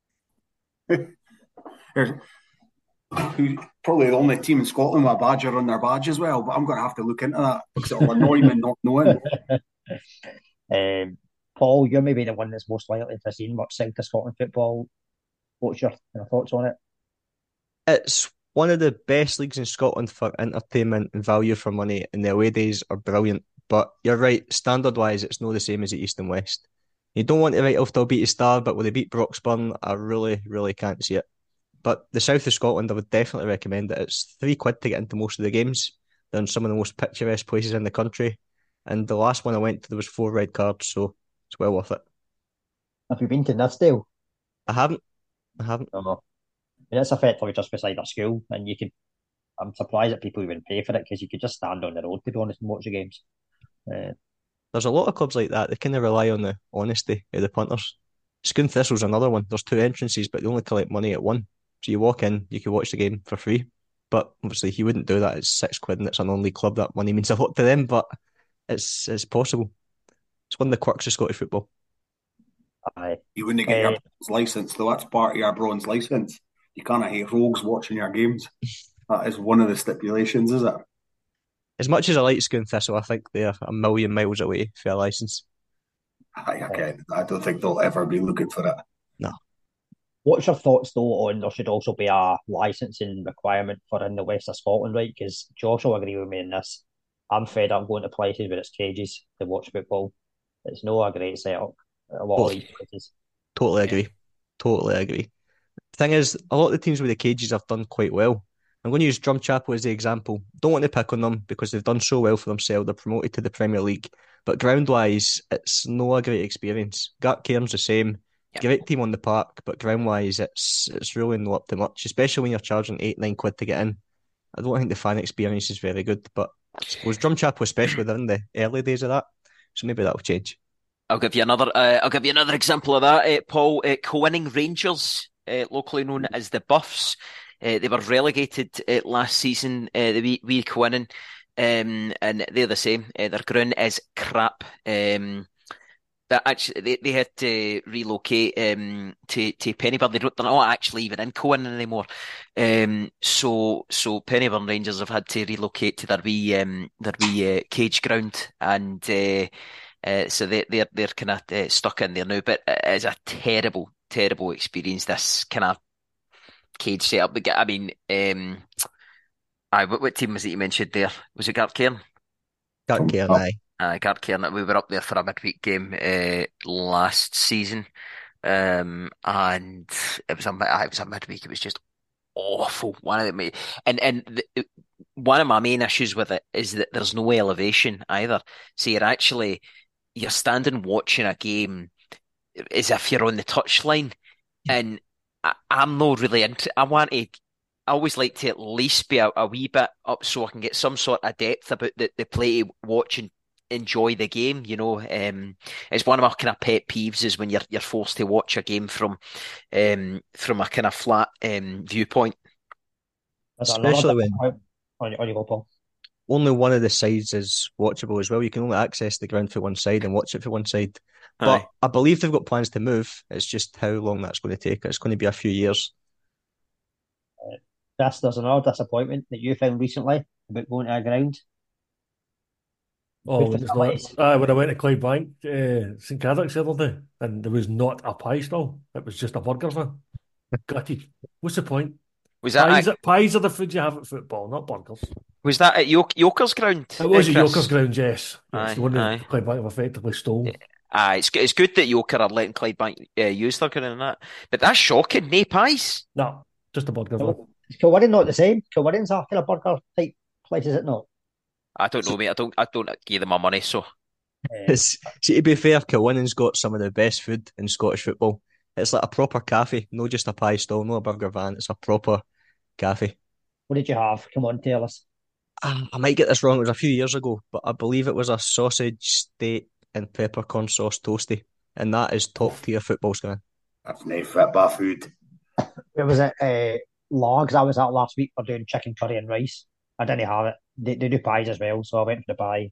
Probably the only team in Scotland with a badger on their badge as well, but I'm going to have to look into that because it'll annoy me not knowing. Paul, you're maybe the one that's most likely to have seen much South of Scotland football. What's your thoughts on it? It's one of the best leagues in Scotland for entertainment and value for money, and the away days are brilliant. But you're right, standard-wise, it's not the same as the East and West. You don't want to write off Dalbeattie Star, but when they beat Broxburn, I really, really can't see it. But the South of Scotland, I would definitely recommend it. It's £3 to get into most of the games. They're in some of the most picturesque places in the country. And the last one I went to, there was 4 red cards, so it's well worth it. Have you been to Nithsdale? I haven't. No. And it's effectively just beside our school, and I'm surprised that people even pay for it because you could just stand on the road, to be honest, and watch the games. There's a lot of clubs like that. They kind of rely on the honesty of the punters. Scone Thistle's another one. There's 2 entrances, but they only collect money at one. So you walk in, you can watch the game for free. But obviously, he wouldn't do that. It's £6 and it's a non-league club. That money means a lot to them, but it's possible. It's one of the quirks of Scottish football. Aye. You wouldn't get your bronze licence, though. That's part of your bronze licence. You can't have rogues watching your games. That is one of the stipulations, is it? As much as I like Scone Thistle, I think they're a million miles away for a licence. I don't think they'll ever be looking for it. No. What's your thoughts, though, on there should also be a licensing requirement for in the west of Scotland, right? Because Josh will agree with me in this. I'm fed up going to places where it's cages to watch football. It's not a great setup at a lot of these places. Totally agree. The thing is, a lot of the teams with the cages have done quite well. I'm going to use Drumchapel as the example. Don't want to pick on them because they've done so well for themselves. They're promoted to the Premier League. But ground-wise, it's not a great experience. Gartcairn's the same. Yep. Great team on the park, but ground-wise, it's really not up to much, especially when you're charging £8-9 to get in. I don't think the fan experience is very good, but I suppose Drumchapel, especially within the early days of that, so maybe that'll change. I'll give you another example of that, Paul. Coinning Rangers, locally known as the Buffs. They were relegated last season. The wee Coinning, and they're the same. Their ground is crap. That actually they had to relocate to Pennyburn. They're not actually even in Coinning anymore. So Pennyburn Rangers have had to relocate to their wee cage ground, and so they're kind of stuck in there now. But it's a terrible experience. This kind of cage setup. I mean, what team was it you mentioned there? Was it Gartcairn? Gartcairn, aye. Gartcairn. We were up there for a midweek game last season, and it was a midweek. It was just awful. One of my main issues with it is that there's no elevation either. So you're standing watching a game as if you're on the touchline, and I'm not really into. I always like to at least be a wee bit up so I can get some sort of depth about the play to watch and enjoy the game. It's one of my kind of pet peeves is when you're forced to watch a game from a kind of flat viewpoint. Especially when on your go, Paul. only one of the sides is watchable as well. You can only access the ground for one side and watch it for one side. But Aye. I believe they've got plans to move. It's just how long that's going to take. It's going to be a few years. Chris, there's another disappointment that you found recently about going to a ground. Oh, Good it's not. facilities. When I went to Clydebank, St Cadoc's the other day, and there was not a pie stall. It was just a burger van. Gutted. What's the point? Was that Pies are the food you have at football, not burgers. was that at Yoker's ground? It was Chris? at Yoker's ground, yes. Aye, It's the one that aye. Clydebank have effectively stole. It's good that Yoker are letting Clydebank use their ground and that, but that's shocking. No pies. No, just a burger van. Is Kilwinning not the same? Kilwinning's a kind of burger type place, is it not? I don't know, mate. I don't give them my money, so. See, to be fair, Kilwinning's got some of the best food in Scottish football. It's like a proper cafe, not just a pie stall, no a burger van. It's a proper cafe. What did you have? Come on, tell us. I might get this wrong. It was a few years ago, but I believe it was a sausage, steak, and peppercorn sauce toasty, and that is top tier football scan. That's no football food. Where was it? Logs I was at last week for doing chicken curry and rice. I didn't have it. They do pies as well, so I went for the pie.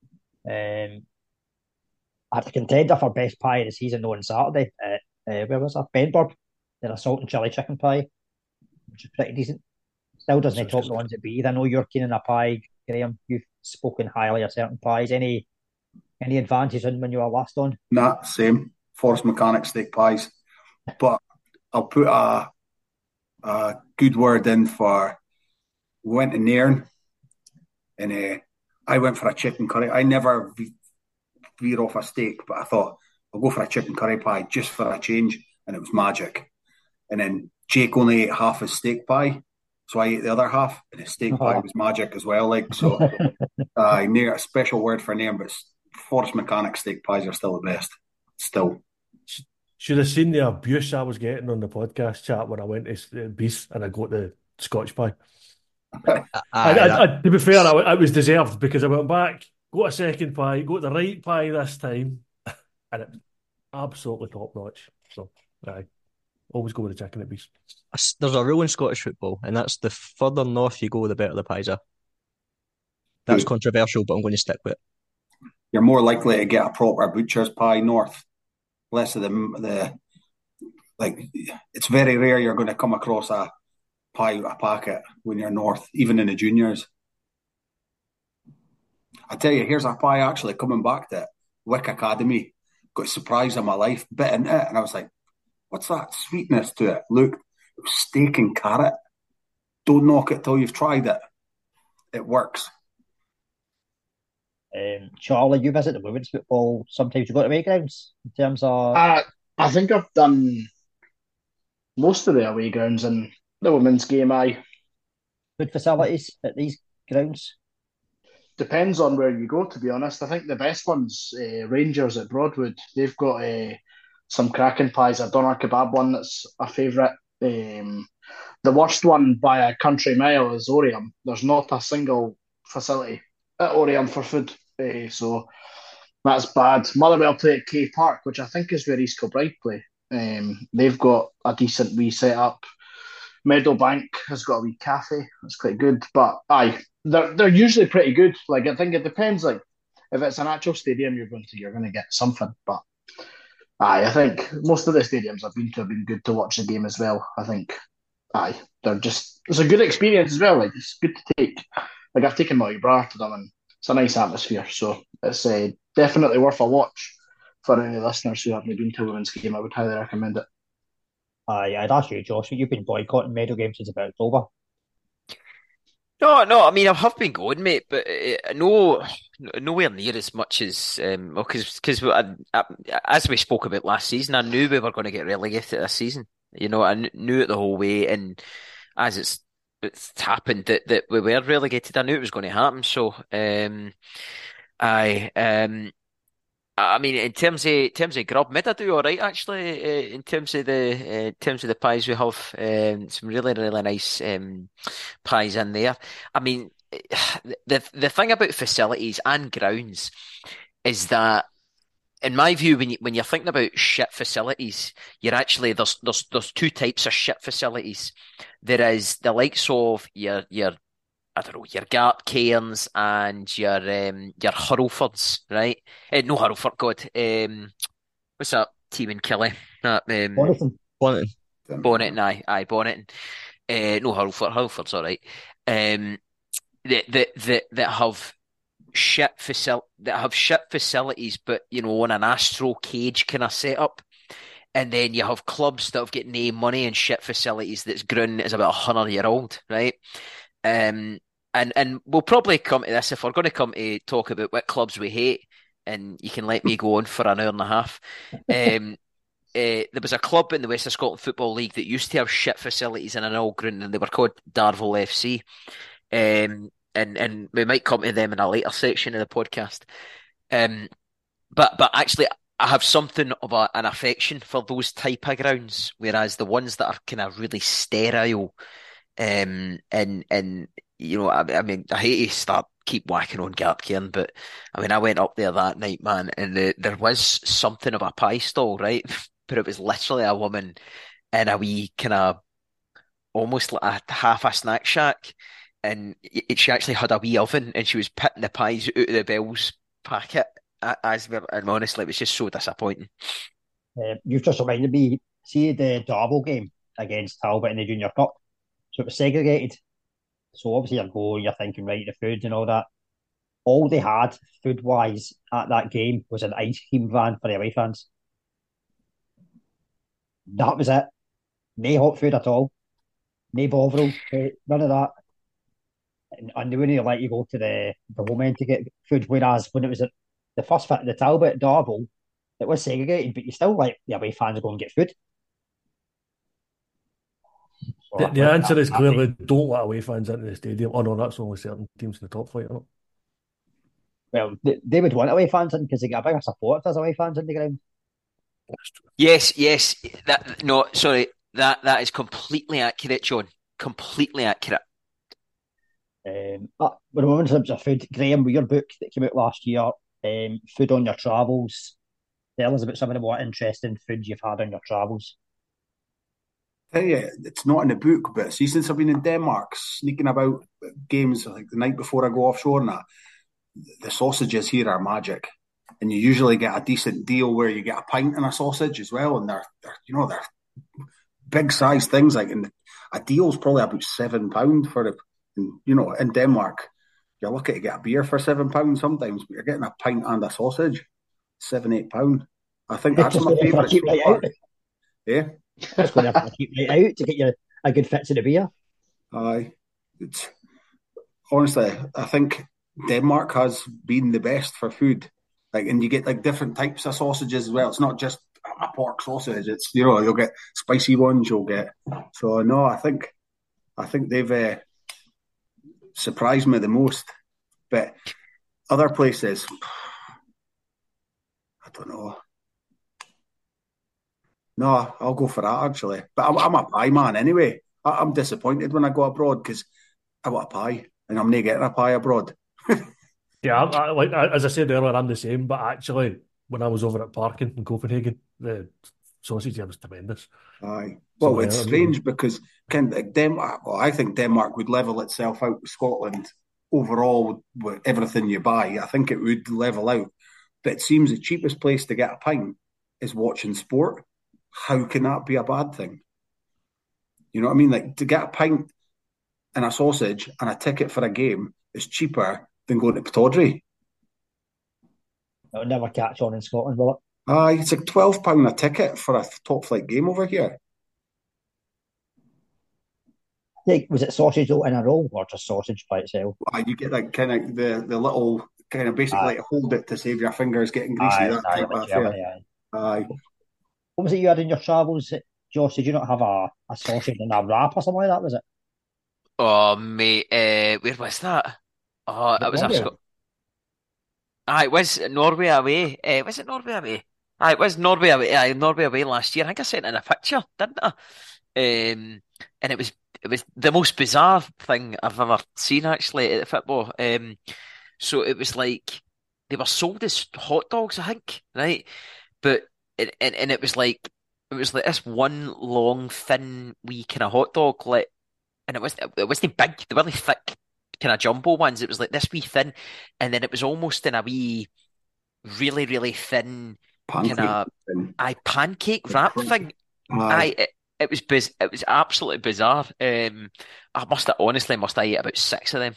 I had a contender for best pie of the season though on Saturday. Where was that? Benburb. They're a salt and chili chicken pie, which is pretty decent. Still doesn't Sounds top good. the ones that beat. I know you're keen on a pie, Graham. You've spoken highly of certain pies. Any advantage in when you were last on? Nah, same. Forest Mechanic steak pies. But I'll put a good word in for. We went to Nairn and I went for a chicken curry. I never veer off a steak, but I thought I'll go for a chicken curry pie just for a change, and it was magic. And then Jake only ate half his steak pie, so I ate the other half, and his steak pie was magic as well. Like so, Nairn, a special word for Nairn, but Forest Mechanic steak pies are still the best. Still. Should have seen the abuse I was getting on the podcast chat when I went to Beast and I got the Scotch pie. To be fair, it was deserved because I went back, got a second pie, got the right pie this time, and it's absolutely top notch. So, always go with the chicken at Beast. There's a rule in Scottish football, and that's the further north you go, the better the pies are. That's controversial, but I'm going to stick with it. You're more likely to get a proper butcher's pie north. Less of the it's very rare you're going to come across a packet when you're north, even in the juniors. I tell you, here's a pie actually coming back to Wick Academy. Got a surprise of my life, bit into it, and I was like, what's that sweetness to it? Look, it was steak and carrot. Don't knock it till you've tried it. It works. Charlie, you visit the women's football. Sometimes you go to away grounds in terms of. I think I've done most of the away grounds in the women's game. Good facilities at these grounds. Depends on where you go, to be honest. I think the best ones, Rangers at Broadwood, they've got some cracking pies. A doner kebab one that's a favourite. The worst one by a country mile is Oriam. There's not a single facility at Oriam for food, so that's bad. Motherwell play at K Park, which I think is where East Kilbride play. They've got a decent wee setup. Meadowbank has got a wee cafe. That's quite good. But they're usually pretty good. Like I think it depends. Like if it's an actual stadium you're going to get something. But I think most of the stadiums I've been to have been good to watch the game as well. I think it's a good experience as well. Like it's good to take. Like I've taken my brother to them, and it's a nice atmosphere. So it's definitely worth a watch for any listeners who haven't been to a women's game. I would highly recommend it. I'd ask you, Josh, you've been boycotting medal games since about October. No. I mean, I have been going, mate, but nowhere near as much as because as we spoke about last season, I knew we were going to get relegated this season. I knew it the whole way, and as it's happened that we were relegated. I knew it was going to happen. So I I mean, in terms of grub, mid I do all right actually. In terms of the pies we have, some really nice pies in there. I mean, the thing about facilities and grounds is that, in my view, when you're thinking about shit facilities, you're actually there's two types of shit facilities. There is the likes of your I don't know, your Gart Cairns and your Hurlfords, right? No Hurlford, God. What's that team in Killie? That Honestly, Bonnet. Bonnet, aye, Bonnet. No Hurlford, Hurlford's all right. Um, that have shit facilities, but on an Astro cage kind of setup. And then you have clubs that have got no money and shit facilities that's grown is about 100-year-old, right? Um, and we'll probably come to this if we're going to come to talk about what clubs we hate, and you can let me go on for an hour and a half. There was a club in the West of Scotland Football League that used to have shit facilities in an old ground, and they were called Darvel FC. And we might come to them in a later section of the podcast. But actually, I have something of an affection for those type of grounds, whereas the ones that are kind of really sterile, and I mean, I hate to keep whacking on Gartcairn, but I mean, I went up there that night, man, and there was something of a pie stall, right? But it was literally a woman in a wee kind of almost like a half a snack shack, and she actually had a wee oven, and she was pitting the pies out of the Bell's packet. And honestly, it was just so disappointing. you've just reminded me, see the Darvel game against Talbot in the Junior Cup. So it was segregated. So obviously you're going, you're thinking, right, the food and all that. All they had, food-wise, at that game was an ice cream van for the away fans. That was it. No hot food at all. No Bovril. None of that. And they wouldn't let you go to the home end to get food. Whereas when it was at the first fit, the Talbot Darvel, it was segregated, but you still let the away fans go and get food. So The answer is clearly don't let away fans into the stadium. Oh no, that's only certain teams in the top flight. Isn't it? Well, they would want away fans in because they get a bigger support if there's away fans in the ground. Yes. That is completely accurate, John. Completely accurate. But in terms of food, Graham, with your book that came out last year, Food on Your Travels, tell us about some of the more interesting food you've had on your travels. Tell you, it's not in the book, but see, since I've been in Denmark, sneaking about games like the night before I go offshore and that, the sausages here are magic. And you usually get a decent deal where you get a pint and a sausage as well, and they're big size things. Like, and a deal's probably about £7 for it. In Denmark, you're lucky to get a beer for £7 sometimes, but you're getting a pint and a sausage, £7-8. I think that's my favourite so far. Yeah, Just going to have to keep right out to get you a good fix of the beer. aye. Honestly, I think Denmark has been the best for food. Like, and you get like different types of sausages as well. It's not just a pork sausage. It's you'll get spicy ones. You'll get so no. I think they've surprised me the most. But other places, I don't know. No, I'll go for that actually. But I'm a pie man anyway. I'm disappointed when I go abroad because I want a pie and I'm not getting a pie abroad. Yeah, as I said earlier, I'm the same. But actually, when I was over at Parken in Copenhagen, the sausage there was tremendous. Aye. Well, So, it's strange because Denmark. Well, I think Denmark would level itself out with Scotland overall with everything you buy. I think it would level out. But it seems the cheapest place to get a pint is watching sport. How can that be a bad thing? You know what I mean? Like, to get a pint and a sausage and a ticket for a game is cheaper than going to Pittodrie. It'll never catch on in Scotland, will it? Aye, it's like £12 a ticket for a top flight game over here. Like, was it sausage in a roll or just sausage by itself? Aye, you get like kind of the little kind of basically like hold it to save your fingers getting greasy. That type of affair. Aye. What was it you had in your travels, Josh? Did you not have a sausage and a wrap or something like that? Was it? Oh, mate, where was that? Oh, But it was a Norway, Scot. Aye, it was Norway away. Was it Norway away? Aye, it was Norway away. Aye, Norway away last year. I think I sent in a picture, didn't I? And it was the most bizarre thing I've ever seen actually at football. So it was like they were sold as hot dogs, I think, right? But and it was like this one long, thin, wee kind of hot dog, like, and it wasn't big, the really thick kind of jumbo ones. It was like this wee thin, and then it was almost in a wee, really, really thin kind Pancake. of And, pancake wrap thing. aye. It was it was absolutely bizarre. I must have ate about six of them.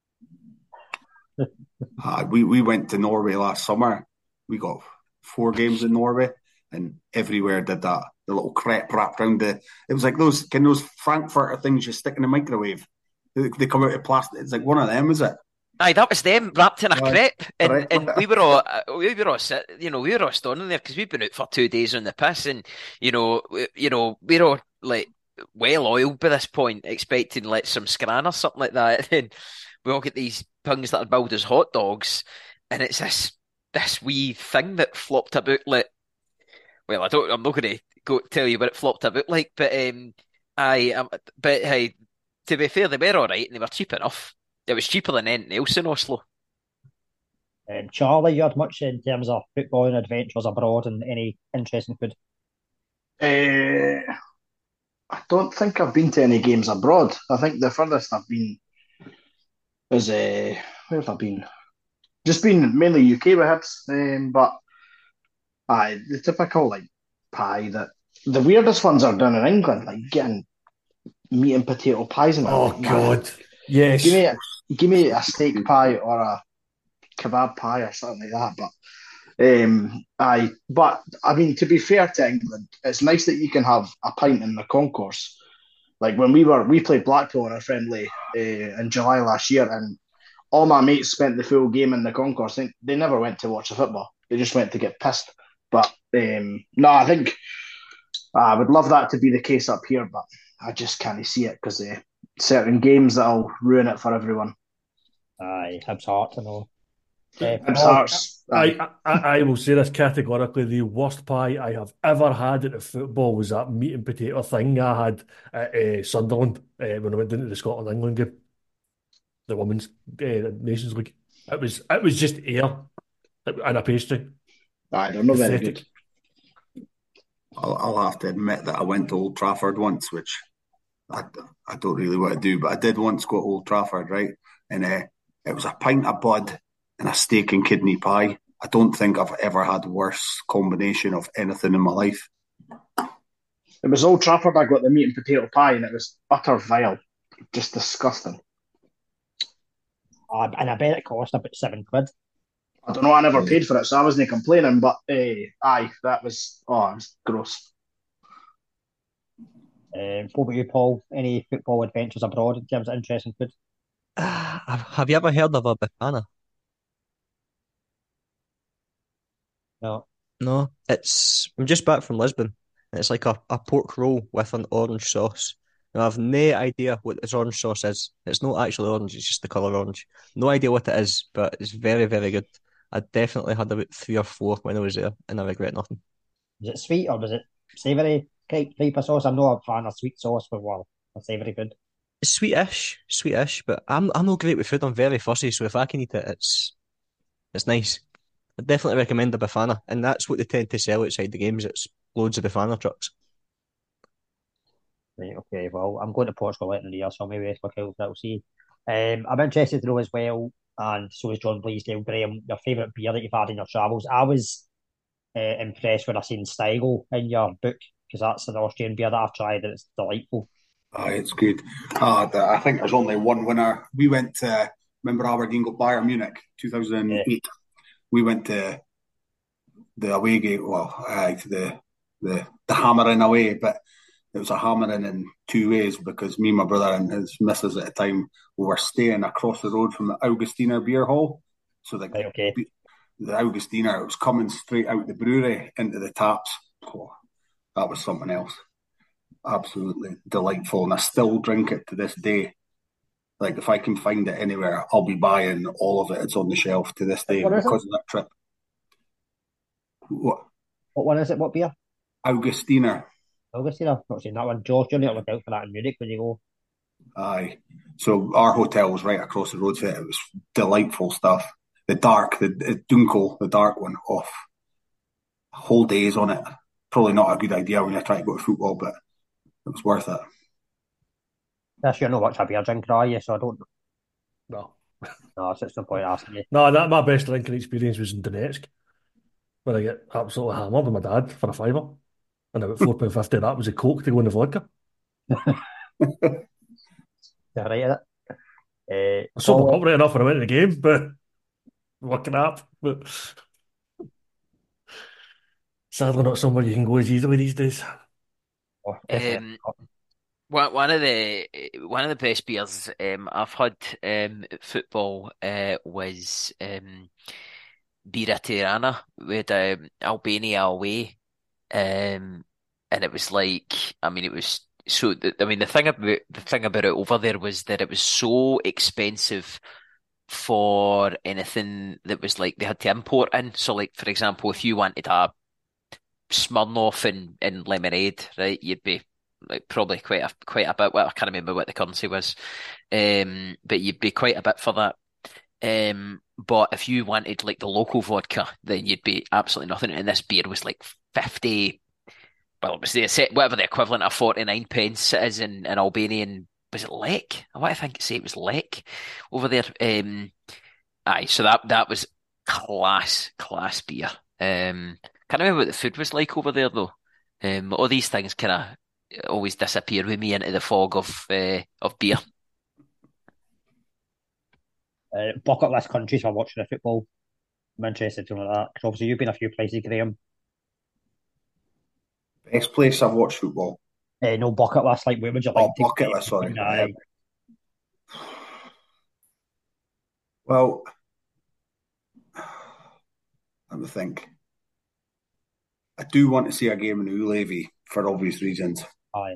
We went to Norway last summer. We got 4 games in Norway, and everywhere did that. The little crepe wrapped around the. It was like those Frankfurter things you stick in the microwave. They come out of plastic. It's like one of them, is it? Aye, that was them wrapped in a Aye, crepe, and correct. we were all we were all standing there because we've been out for 2 days on the piss, and we're all like well oiled by this point, expecting like some scran or something like that, and we all get these things that are billed as hot dogs, and it's this wee thing that flopped about like, well, I'm not going to go tell you what it flopped about like, but I but hey, to be fair, they were all right and they were cheap enough. It was cheaper than anything else in Oslo. Charlie, you had much in terms of football and adventures abroad and any interesting food? Uh, I don't think I've been to any games abroad. I think the furthest I've been is where have I been? Just been mainly UK with Hibs, but aye, the typical like pie that the weirdest ones are done in England, like getting meat and potato pies and that. Oh, Like, God. Yes. give me a steak pie or a kebab pie or something like that. But I mean, to be fair to England, it's nice that you can have a pint in the concourse. Like when we played Blackpool in a friendly in July last year, and all my mates spent the full game in the concourse. They never went to watch the football; they just went to get pissed. But no, I think I would love that to be the case up here, but I just can't see it because certain games that'll ruin it for everyone. Aye, Hibs Hearts and all. Hibs Paul, Hearts, aye. I will say this categorically: the worst pie I have ever had at the football was that meat and potato thing I had at Sunderland when I went into the Scotland England game, the women's Nations League. It was just air and a pastry. Aye, they're not very Pathetic. good. I'll have to admit that I went to Old Trafford once, which I, I don't really want to do, but I did once go to Old Trafford, right? And it was a pint of bud and a steak and kidney pie. I don't think I've ever had worse combination of anything in my life. It was Old Trafford. I got the meat and potato pie, and it was utter vile, just disgusting. and I bet it cost about £7. I don't know. I never paid for it, so I wasn't complaining. But aye, it was gross. What about you, Paul? Any football adventures abroad in terms of interesting food? Have you ever heard of a bifana? No. No, I'm just back from Lisbon. And it's like a pork roll with an orange sauce. Now, I've no idea what this orange sauce is. It's not actually orange, it's just the colour orange. No idea what it is, but it's very, very good. I definitely had about 3 or 4 when I was there, and I regret nothing. Was it sweet or was it savoury type of sauce? I'm not a fan of sweet sauce, but well, a savoury food. It's sweetish, but I'm not great with food. I'm very fussy, so if I can eat it, it's nice. I definitely recommend the Bifana, and that's what they tend to sell outside the games. It's loads of Bifana trucks. Right, okay, well, I'm going to Portugal later in the year, so maybe it's look out for that. We'll see. I'm interested to know as well, and so is John Bleasdale, Graham, your favourite beer that you've had in your travels. I was impressed when I seen Stiegel in your book, because that's an Austrian beer that I've tried, and it's delightful. Aye, it's good. I think there's only one winner. We went to, remember Aberdeen got Bayern Munich, 2008. We went to the away game, to the hammering away, but it was a hammering in 2 ways because me, my brother, and his missus at the time were staying across the road from the Augustiner Beer Hall. So the Augustiner, it was coming straight out the brewery into the taps. Oh, that was something else. Absolutely delightful, and I still drink it to this day. Like if I can find it anywhere, I'll be buying all of it. It's on the shelf to this day What is it? because of that trip. What? What one is it? What beer? Augustiner. Augustina. I've not seen that one. Josh, you need to look out for that in Munich when you go. Aye. So our hotel was right across the road from it. It was delightful stuff. The Dunkel, the dark one, off. Whole days on it. Probably not a good idea when you're trying to go to football, but it was worth it. This year, not much of a beer drinker, are you? So I don't. No. No, so it's no point asking you. No, my best drinking experience was in Donetsk, where I get absolutely hammered with my dad for a fiver. And about £4.50 that was a Coke to go in the vodka. You're right at it. I sobered Paul, up right enough when I went to the game, but working up. But sadly not somewhere you can go as easily these days. Um, one of the best beers I've had football was Bira Tirana with Albania away, and it was like, I mean, it was so. I mean, the thing about it over there was that it was so expensive for anything that was like they had to import in. So, like for example, if you wanted a Smirnoff and lemonade, right, you'd be like probably quite a bit. Well, I can't remember what the currency was, but you'd be quite a bit for that. But if you wanted like the local vodka, then you'd be absolutely nothing. And this beer was like 50. Well, it was whatever the equivalent of 49 pence is in Albanian. Was it Lek? I want to say it was Lek over there. Aye, so that was class beer. Can't remember what the food was like over there though. All these things kind of always disappear with me into the fog of beer. bucket list countries for watching the football. I'm interested to know that because obviously you've been a few places, Graham. Best place I've watched football. No bucket list. Like where would you like Oh, to bucket go? list, sorry. Aye. Well, let me think. I do want to see a game in Ullevi for obvious reasons. Aye.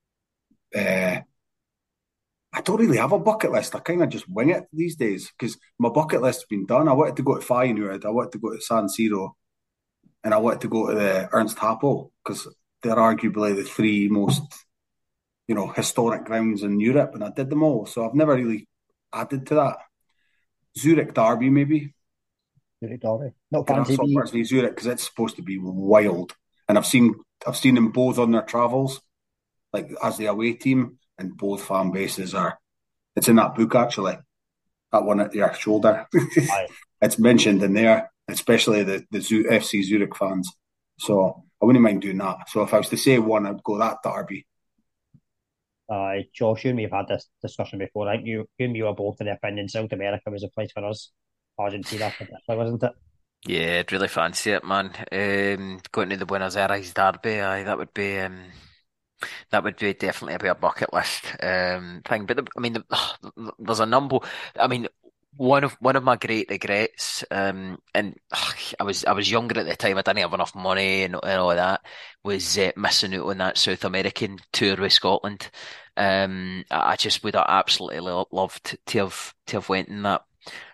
I don't really have a bucket list. I kind of just wing it these days because my bucket list has been done. I wanted to go to Feyenoord, I wanted to go to San Siro, and I wanted to go to the Ernst Happel because they're arguably the three most, historic grounds in Europe, and I did them all. So I've never really added to that. Zurich Derby, maybe. Zurich Derby. Not Can I fancy me. personally Zurich because it's supposed to be wild, and I've seen them both on their travels, like as the away team, and both fan bases are. It's in that book actually. That one at your shoulder. Aye. It's mentioned in there, especially the FC Zurich fans. So I wouldn't mind doing that. So if I was to say one, I'd go that Derby. Josh, you and me have had this discussion before. I think you and me were both in the opinion South America was a place for us. Argentina, particularly, wasn't it? Yeah, I'd really fancy it, man. Going to the Buenos Aires Derby, aye, that would be definitely be a bucket list thing. But there's a number. I mean, one of my great regrets, and I was younger at the time. I didn't have enough money and all of that. Was missing out on that South American tour with Scotland. I just would have absolutely loved to have went in that.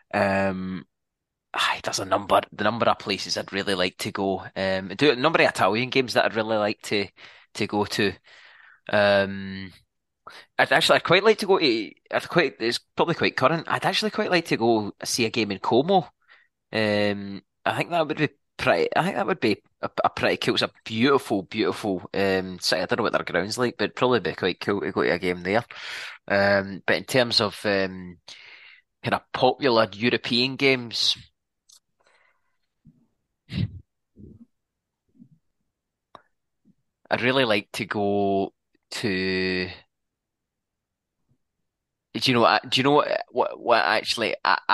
There's the number of places I'd really like to go. Do a number of Italian games that I'd really like to go to. I'd quite like to go to. It's probably quite current. I'd actually quite like to go see a game in Como. I think that would be pretty. I think that would be a pretty cool. It's a beautiful city. I don't know what their ground's like, but it'd probably be quite cool to go to a game there. But in terms of kind of popular European games, I'd really like to go to. Do you know? Do you know what actually?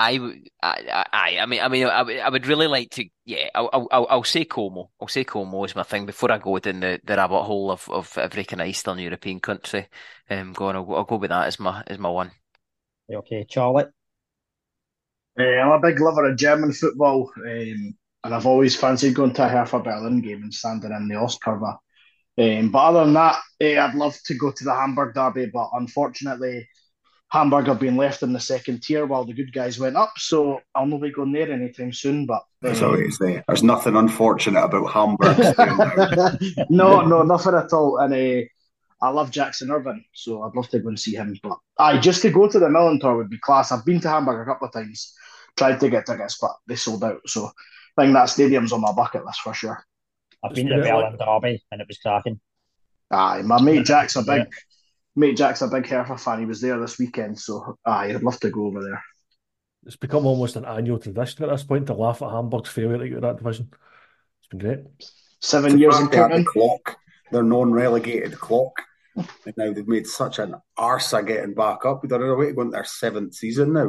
I would really like to. Yeah, I'll say Como. I'll say Como is my thing before I go down the rabbit hole of every kind of Eastern European country. I'll go with that as my one. Okay, Charlotte. I'm a big lover of German football, and I've always fancied going to a Hertha Berlin game and standing in the Ostkurve. But other than that, I'd love to go to the Hamburg Derby, but unfortunately, Hamburg have been left in the second tier while the good guys went up, so I'll not be going there anytime soon. But That's all you say. There's nothing unfortunate about Hamburg staying down. no, nothing at all. And I love Jackson Irvine, so I'd love to go and see him. But just to go to the Millen tour would be class. I've been to Hamburg a couple of times, tried to get tickets, but they sold out. So I think that stadium's on my bucket list for sure. I've been to the Berlin Derby and it was cracking. Aye, my mate Jack's a big Hertha fan. He was there this weekend, so I'd love to go over there. It's become almost an annual tradition at this point to laugh at Hamburg's failure to get that division. It's been great. 7 years in the clock, their non-relegated clock, and now they've made such an arse of getting back up. They're on their way to go into their 7th season now.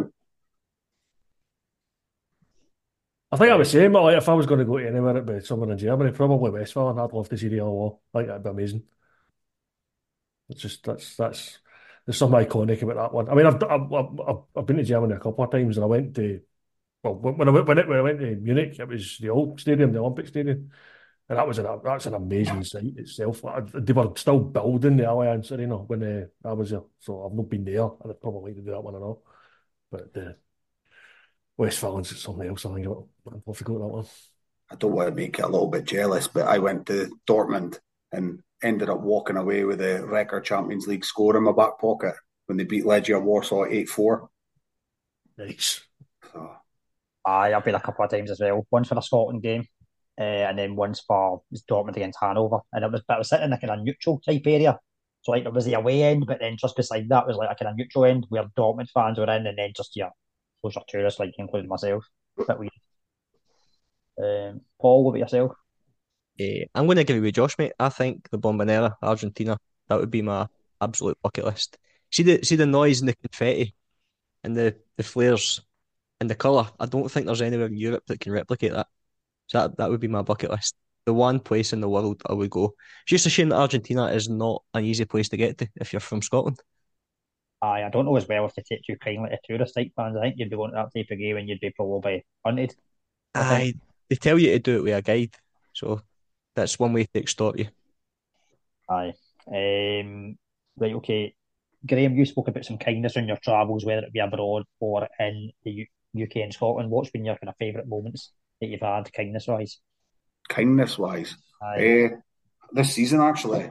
I think I was saying, like, if I was going to go to anywhere, it'd be somewhere in Germany, probably Westfalen. I'd love to see the yellow wall. I think that'd be amazing. It's just there's something iconic about that one. I mean, I've been to Germany a couple of times, and I went to when I went to Munich, it was the old stadium, the Olympic Stadium, and that's an amazing sight itself. They were still building the Allianz Arena when I was there, so I've not been there. I'd probably like to do that one and all, but Westfalen's something else. I think I'd love to go to that one. I don't want to make you a little bit jealous, but I went to Dortmund and ended up walking away with a record Champions League score in my back pocket when they beat Legia Warsaw 8-4. Nice. So. I've been a couple of times as well. Once for a Scotland game, and then once for Dortmund against Hanover. And I was sitting in a kind of neutral type area. So like there was the away end, but then just beside that was like a kind of neutral end where Dortmund fans were in, and then just those are tourists, like including myself. A bit weird. Paul, what about yourself? I'm going to agree with Josh, mate. I think the Bombonera, Argentina, that would be my absolute bucket list. See the noise and the confetti and the flares and the colour. I don't think there's anywhere in Europe that can replicate that. So that would be my bucket list. The one place in the world I would go. It's just a shame that Argentina is not an easy place to get to if you're from Scotland. I don't know as well if they take you kindly to tourist type fans. I think you'd be going to that type of game and you'd be probably hunted. They tell you to do it with a guide, so that's one way to extort you. Aye. Right, okay. Graham, you spoke about some kindness on your travels, whether it be abroad or in the UK and Scotland. What's been your kind of favourite moments that you've had, kindness-wise? Kindness-wise? This season, actually.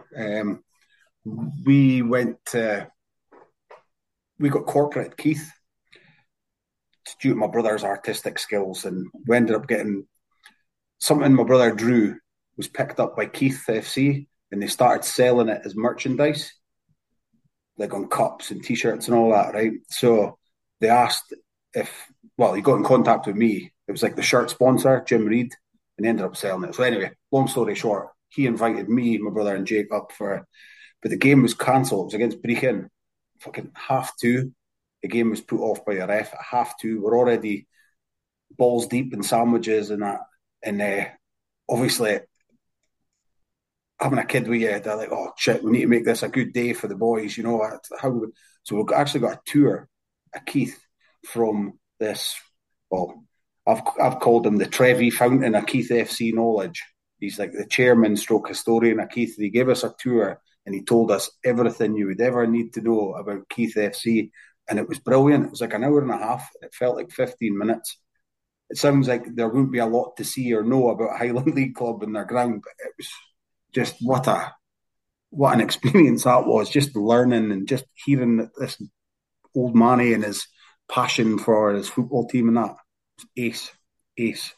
We got corporate at Keith due to my brother's artistic skills, and we ended up getting something my brother drew was picked up by Keith FC, and they started selling it as merchandise, like on cups and t-shirts and all that, right? So they asked he got in contact with me. It was like the shirt sponsor, Jim Reed, and they ended up selling it. So anyway, long story short, he invited me, my brother and Jake up but the game was cancelled. It was against Brechin, fucking 2:30. The game was put off by a ref at 2:30. We're already balls deep in sandwiches and that. And obviously, having a kid with you, they're like, oh shit, we need to make this a good day for the boys, you know. So we've actually got a tour at Keith from this. Well, I've called him the Trevi Fountain of Keith FC knowledge. He's like the chairman stroke historian at Keith. He gave us a tour and he told us everything you would ever need to know about Keith FC. And it was brilliant. It was like an hour and a half. It felt like 15 minutes. It sounds like there wouldn't be a lot to see or know about Highland League Club in their ground, but it was just what an experience that was. Just learning and just hearing this old manny and his passion for his football team and that. It was ace.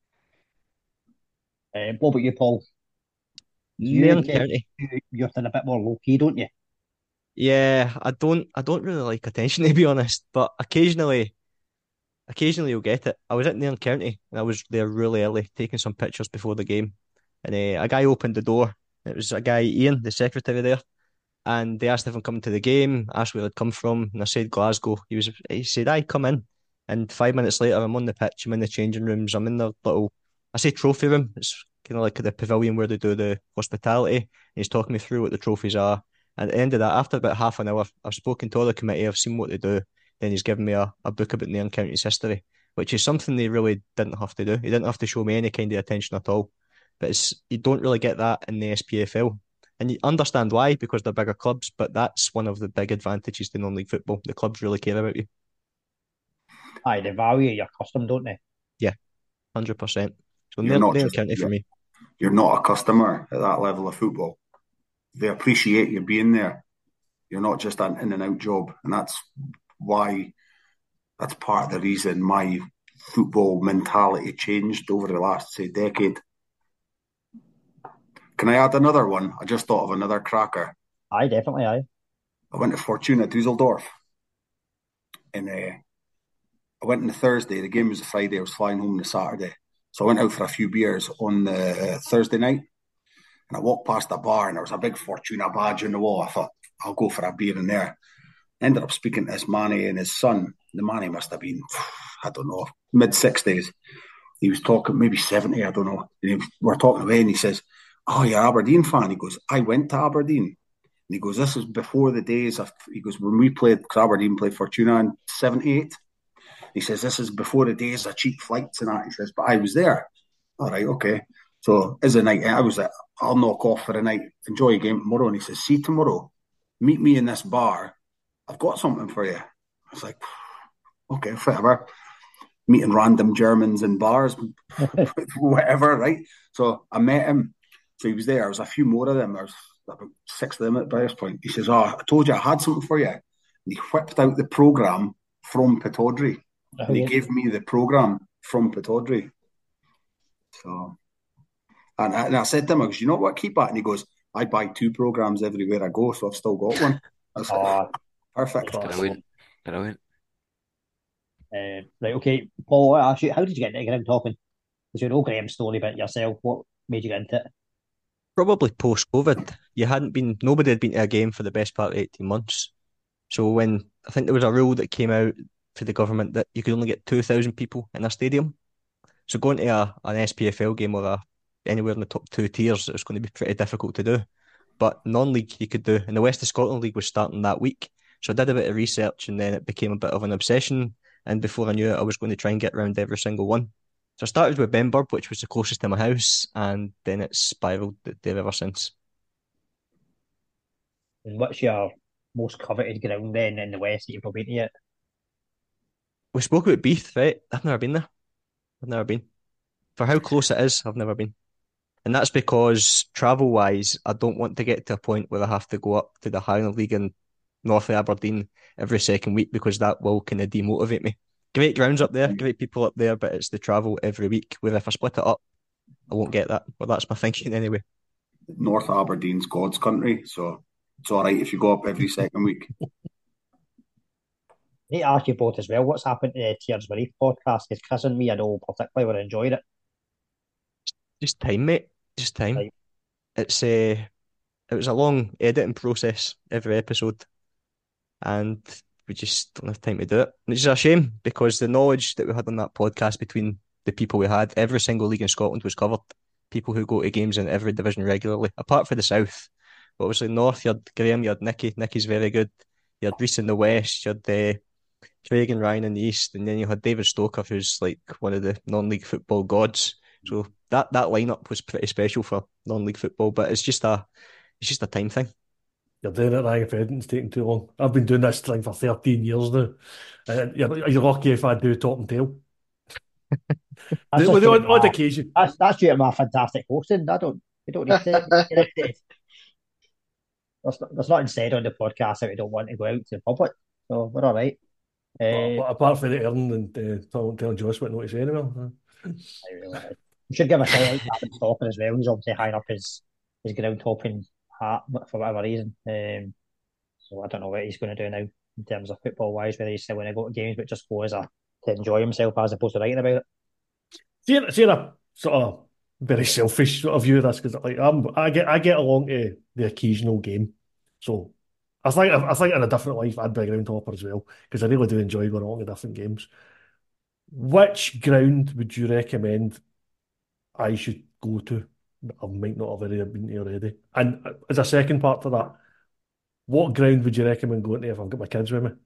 What about you, Paul? You're a bit more low key, don't you? Yeah, I don't really like attention, to be honest, but occasionally you'll get it. I was at Nairn County and I was there really early taking some pictures before the game, and a guy opened the door. It was a guy, Ian, the secretary there, and they asked if I'm coming to the game, asked where I'd come from, and I said Glasgow. He said, "Aye, come in." And 5 minutes later, I'm on the pitch, I'm in the changing rooms, I'm in the little, I say trophy room. It's kind of like the pavilion where they do the hospitality. And he's talking me through what the trophies are. And at the end of that, after about half an hour, I've spoken to all the committee, I've seen what they do. Then he's given me a book about Nairn County's history, which is something they really didn't have to do. He didn't have to show me any kind of attention at all. But you don't really get that in the SPFL. And you understand why, because they're bigger clubs, but that's one of the big advantages to non-league football. The clubs really care about you. Aye, they value your custom, don't they? Yeah, 100%. So You're not they're just county for me. you're not a customer at that level of football. They appreciate you being there. You're not just an in and out job, and that's part of the reason my football mentality changed over the last, say, decade. Can I add another one? I just thought of another cracker. Aye, definitely, aye. I went to Fortuna Dusseldorf, and I went on the Thursday. The game was the Friday. I was flying home on the Saturday, so I went out for a few beers on the Thursday night. And I walked past the bar, and there was a big Fortuna badge on the wall. I thought, I'll go for a beer in there. Ended up speaking to this Manny and his son. The Manny must have been, I don't know, mid-60s. He was talking, maybe 70, I don't know. And we're talking away, and he says, "Oh, you're an Aberdeen fan?" He goes, "I went to Aberdeen." And he goes, "This is before the days of," he goes, "when we played," because Aberdeen played Fortuna in 78. He says, "This is before the days of cheap flights and that." He says, "But I was there." All right, okay. So as a night, I was like, "I'll knock off for the night, enjoy a game tomorrow." And he says, "See tomorrow, meet me in this bar. I've got something for you." I was like, "Okay, whatever." Meeting random Germans in bars, whatever, right? So I met him. So he was there. There was a few more of them. There was about 6 of them at this point. He says, "Oh, I told you I had something for you." And he whipped out the programme from Pittodrie. And he gave me the programme from Pittodrie. So, and I said to him, I goes, "You know what, keep that." And he goes, "I buy 2 programmes everywhere I go, so I've still got one." I was like, perfect. Brilliant. Right, okay. Paul, I ask you, how did you get into ground talking? Because you know Graham's story about yourself. What made you get into it? Probably post-COVID. Nobody had been to a game for the best part of 18 months. So when I think there was a rule that came out for the government that you could only get 2,000 people in a stadium. So going to an SPFL game or anywhere in the top 2 tiers, it was going to be pretty difficult to do. But non-league you could do, and the West of Scotland League was starting that week. So I did a bit of research, and then it became a bit of an obsession. And before I knew it, I was going to try and get around every single one. So I started with Benburb, which was the closest to my house, and then it's spiralled there ever since. And what's your most coveted ground then in the West that you've been to yet? We spoke about Beath, right? I've never been there. I've never been. For how close it is, I've never been. And that's because travel-wise, I don't want to get to a point where I have to go up to the Highland League in North of Aberdeen every second week, because that will kind of demotivate me. Great grounds up there, great people up there, but it's the travel every week, where if I split it up, I won't get that. But that's my thinking anyway. North Aberdeen's God's country, so it's all right if you go up every second week. I need to ask you both as well, what's happened to the Tears of Relief podcast? Because Chris and me, I know particularly were enjoying it. Just time, mate. Just time. Right. It was a long editing process every episode, and we just don't have time to do it. And it's a shame, because the knowledge that we had on that podcast between the people we had, every single league in Scotland was covered. People who go to games in every division regularly, apart from the South. But obviously North, you had Graham, you had Nicky. Nicky's very good. You had Reese in the West, you had Craig and Ryan in the East, and then you had David Stoker, who's like one of the non-league football gods. So that lineup was pretty special for non-league football, but it's just a time thing. You're doing it, Ryan, if it's taking too long. I've been doing this thing for 13 years now. You're lucky if I do top and tail. On occasion. That's due to my fantastic hosting. We don't need to. There's nothing said on the podcast that we don't want to go out to the public, so we're all right. Apart from the Erin and telling Josh what not to say anymore. We should give a shout out to Adam Stocker as well. He's obviously high up his ground topping hat for whatever reason. So I don't know what he's going to do now in terms of football wise, whether he's still going to go to games, but just go to enjoy himself as opposed to writing about it. Seeing a sort of very selfish sort of view of this, because like I get along to the occasional game, so I think in a different life I'd be a ground topper as well, because I really do enjoy going along to different games. Which ground would you recommend I should go to? I might not have already been to already. And as a second part to that, what ground would you recommend going to if I've got my kids with me?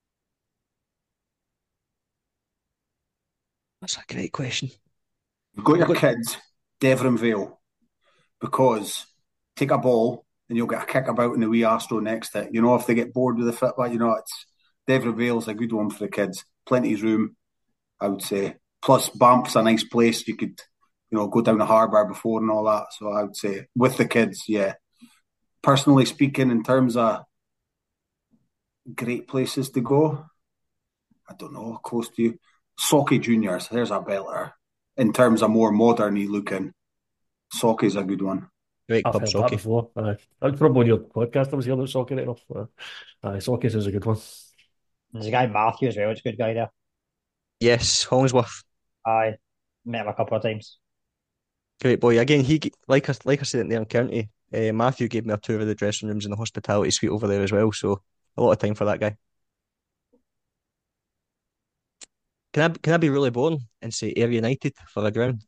That's a great question. You've got your kids, Devon Vale, because take a ball, and you'll get a kickabout in the wee Astro next to it. You know, if they get bored with the football, you know, it's Devon Vale's a good one for the kids. Plenty of room, I would say. Plus, Banff's a nice place. You could, you know, go down the harbour before and all that. So I would say with the kids, yeah. Personally speaking, in terms of great places to go, I don't know, close to you. Socky Juniors, there's a belter. In terms of more modern-y looking, Socky's a good one. Great I've club, heard that Socky. before. That's probably on your podcast. I was hearing about Socky right enough. Socky's is a good one. There's a guy Matthew as well. It's a good guy there. Yes, Hollingsworth. I met him a couple of times. Great boy. Again, like I said in there in County, Matthew gave me a tour of the dressing rooms and the hospitality suite over there as well. So a lot of time for that guy. Can I be really boring and say Ayr United for a ground?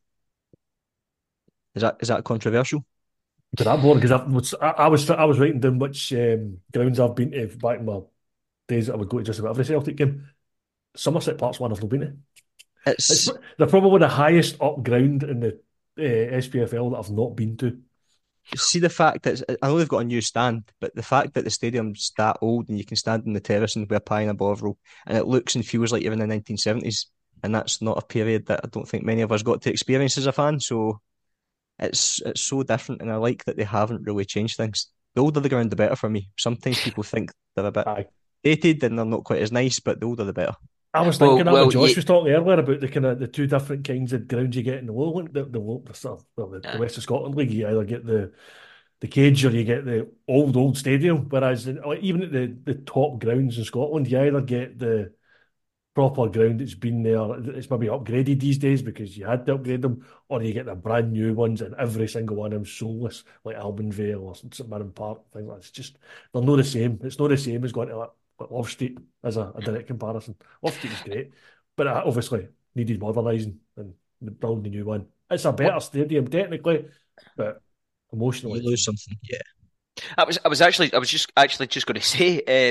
Is that controversial? To that board because I was writing down which grounds I've been to back in my days that I would go to just about every Celtic game. Somerset Park's one I've not been to. It's They're probably the highest up ground in the SPFL that I've not been to. See the fact that I know they've got a new stand, but the fact that the stadium's that old and you can stand in the terrace and wear a pie and a Bovril, and it looks and feels like you're in the 1970s, and that's not a period that I don't think many of us got to experience as a fan. So it's so different, and I like that they haven't really changed things. The older the ground, the better for me. Sometimes people think they're a bit Aye. dated and they're not quite as nice, but the older the better. I was thinking that Well, when Josh you- was talking earlier about the kind of the two different kinds of grounds you get in the Lowland, the West of Scotland League. You either get the cage or you get the old stadium. Whereas even at the top grounds in Scotland, you either get the proper ground that's been there. It's maybe upgraded these days because you had to upgrade them, or you get the brand new ones, and every single one of them soulless, like Albanvale or St Mirren Park, things like that. It's just they're not the same. It's not the same as going to like Love Street as a direct comparison. Love Street was great, but it obviously needed modernising and building a new one. It's a better stadium technically, but emotionally, You lose something, yeah. I was just going to say,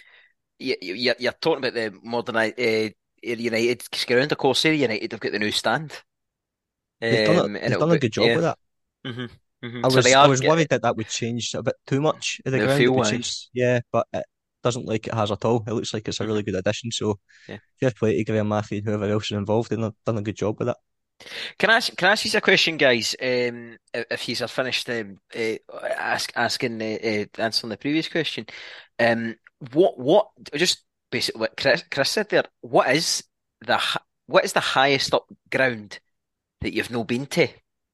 you're talking about the modernised United ground. Of course, United have got the new stand. They've done a good job with that. Mm-hmm. I was worried that would change a bit too much of the ground. feel It would wise. change, yeah, but it doesn't like it has at all. It looks like it's a really good addition. So Yeah. fair play to Graham Matthew and whoever else is involved, and they've done a good job with that. Can I ask you a question, guys? If you are finished asking answering the previous question, what just basically what Chris said there. What is the highest up ground that you've not been to?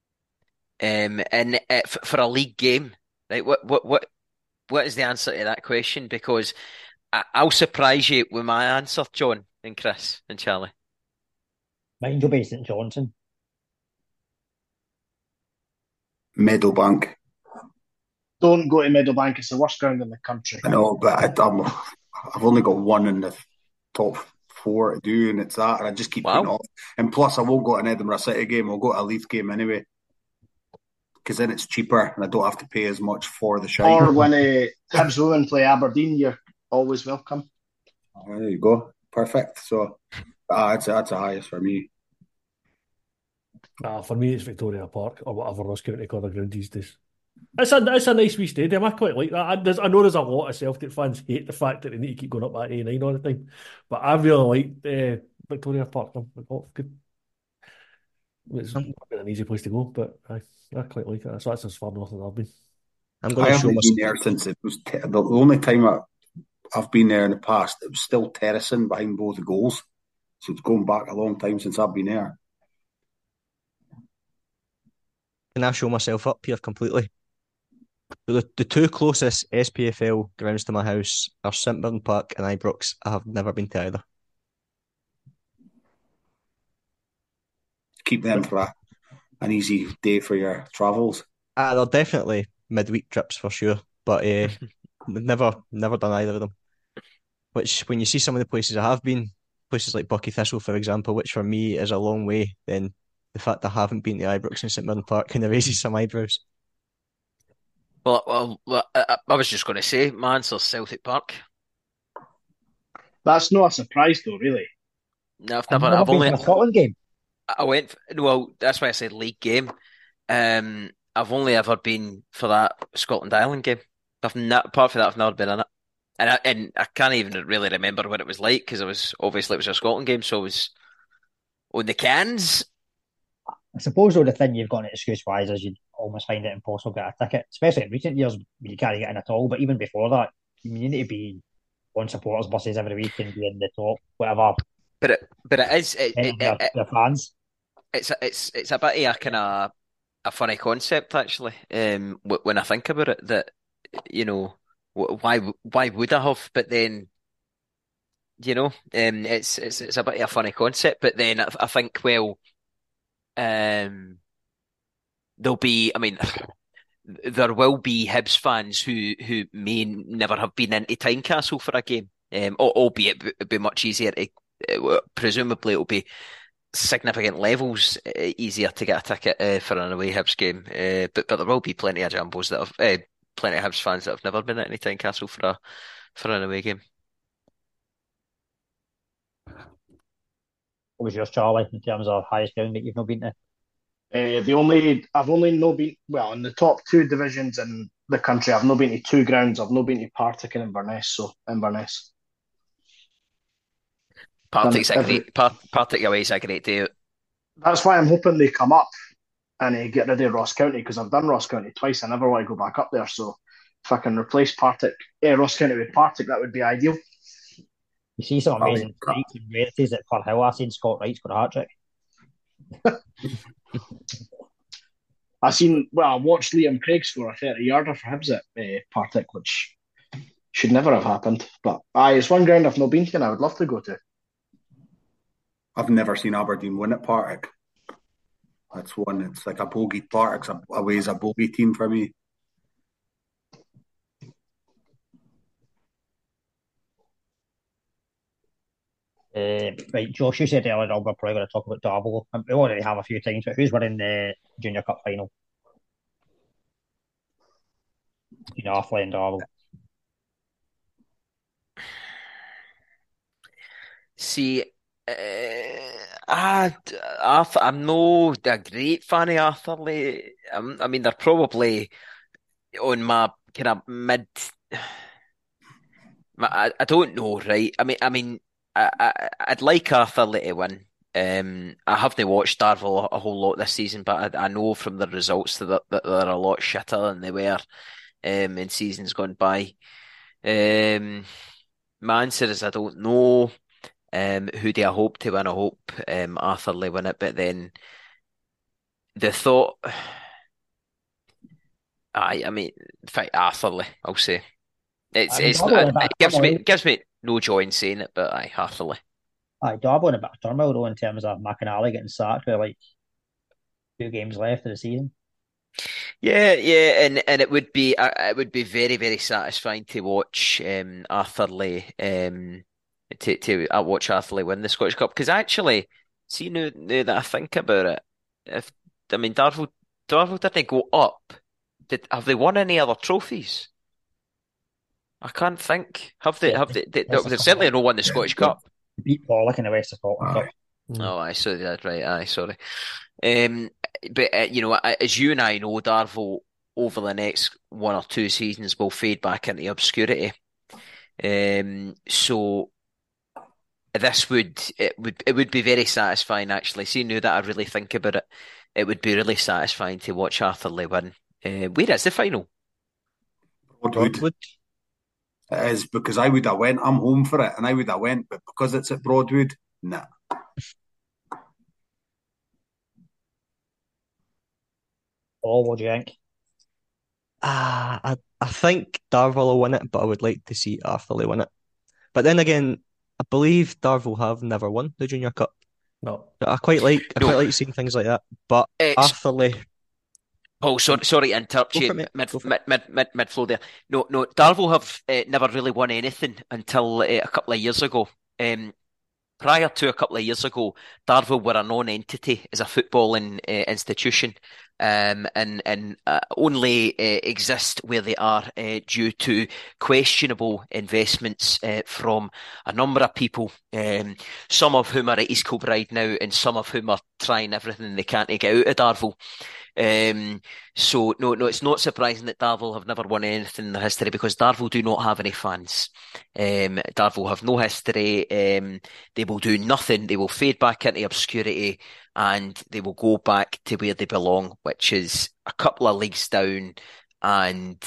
And for a league game, right? What is the answer to that question? Because I'll surprise you with my answer, John and Chris and Charlie. Mine'll be St Johnson. Meadowbank. Don't go to Meadowbank. It's the worst ground in the country. I know, but I've only got one in the top four to do, and it's that, and I just keep putting it off. And plus, I won't go to an Edinburgh City game. I'll go to a Leith game anyway, because then it's cheaper, and I don't have to pay as much for the shine. Or when Hibs Rowan play Aberdeen, you're always welcome. There you go. Perfect. So that's the highest for me. For me, it's Victoria Park or whatever Ross County call the ground these days. It's a nice wee stadium. I quite like that. I know there's a lot of Celtic fans hate the fact that they need to keep going up that A9 all the time, but I really like Victoria Park. Good. It's not been an easy place to go, but I quite like it. So that's as far north as I've been. I haven't been there since it was the only time I've been there in the past. It was still terracing behind both the goals, so it's going back a long time since I've been there. Can I show myself up here completely? The two closest SPFL grounds to my house are St Mirren Park and Ibrox. I have never been to either. Keep them for an easy day for your travels. They're definitely midweek trips for sure, but never done either of them. Which, when you see some of the places I have been, places like Bucky Thistle, for example, which for me is a long way, then the fact I haven't been to Ibrox and St Mirren Park kind of raises some eyebrows. Well, I was just going to say, my answer's Celtic Park. That's not a surprise, though, really. No, I've never been to a Scotland game. I went. Well, that's why I said league game. I've only ever been for that Scotland Ireland game. Apart from that, I've never been in it. And I can't even really remember what it was like because it was a Scotland game, so I was on the cans. I suppose though the thing you've got an excuse wise is you'd almost find it impossible to get a ticket, especially in recent years when you can't get in at all. But even before that, you need to be on supporters buses every week and be in the top, whatever, But it is their fans. it's a bit of a kind of a funny concept actually. When I think about it, that you know why would I have? But then it's a bit of a funny concept. But then I think well, there'll be. I mean, there will be Hibs fans who may never have been into Tynecastle for a game. Albeit it'll be much easier to. Presumably, it'll be significant levels easier to get a ticket for an away Hibs game. But there will be plenty of Jambos that have plenty of Hibs fans that have never been at any Tynecastle for an away game. What was yours, Charlie, in terms of highest ground that you've not been to? I've only not been in the top two divisions in the country. I've not been to two grounds. I've not been to Partick and Inverness. So Inverness. Partick away is a great day. That's why I'm hoping they come up and get rid of Ross County because I've done Ross County twice. I never want to go back up there. So if I can replace Ross County with Partick, that would be ideal. You see some amazing streaks and rarities at Firhill. I seen Scott Wright score a hat-trick. I watched Liam Craig score a 30-yarder for Hibs at Partick, which should never have happened. But it's one ground I've not been to and I would love to go to. I've never seen Aberdeen win at Partick. That's one. It's like a bogey. Partick's a bogey team for me. Right, Josh, you said earlier on we're probably going to talk about Darvel. We already have a few times, but who's winning the Junior Cup final? Arthur and Darvel. See, Arthur, I'm no a great fan of Arthur Lee. I mean, they're probably on my kind of mid. I don't know, right? I'd like Arthur Lee to win. I haven't watched Darvel a whole lot this season, but I know from the results that they're a lot shitter than they were in seasons gone by. My answer is I don't know. Who do I hope to win? I hope Arthur Lee win it, but then the thought, in fact, Arthur Lee, I'll say it gives me no joy in saying it, but Arthur Lee. Darvel in a bit of turmoil though in terms of McInally getting sacked with like 2 games left of the season. Yeah, and it would be very, very satisfying to watch Arthur Lee to watch Arthur Lee win the Scottish Cup because actually, see now that I think about it, Darvel didn't go up. Have they won any other trophies? I can't think. Have they? They've certainly not won the Scottish Cup. Beat Pollock in the West of Scotland Cup. Oh, I saw that right. Sorry. But as you and I know, Darvel over the next 1 or 2 seasons will fade back into obscurity. So it would be very satisfying actually. See now that I really think about it, it would be really satisfying to watch Arthur Lee win. Where is the final? Broadwood. It is because I would have went. I'm home for it, and I would have went, but because it's at Broadwood, nah. Oh, what do you think? I think Darvel will win it, but I would like to see Arthur Lee win it. But then again, I believe Darvel have never won the Junior Cup. No, I quite like seeing things like that. But Arthur Lee. Oh, sorry to interrupt you mid-flow there. No, Darvel have never really won anything until a couple of years ago. Prior to a couple of years ago, Darvel were a non-entity as a footballing institution, and only exist where they are due to questionable investments from a number of people, some of whom are at East Kilbride now, and some of whom are trying everything they can to get out of Darvel. So no, it's not surprising that Darvel have never won anything in their history, because Darvel do not have any fans. Darvel have no history. They will do nothing. They will fade back into obscurity, and they will go back to where they belong, which is a couple of leagues down. And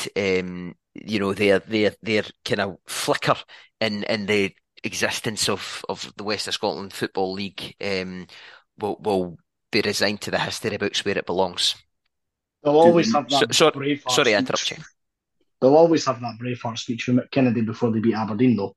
their kind of flicker in the existence of the West of Scotland Football League will be resigned to the history books where it belongs. They'll always have that Braveheart Sorry, I speech. interrupt you. They'll always have that Braveheart speech from Kennedy before they beat Aberdeen, though.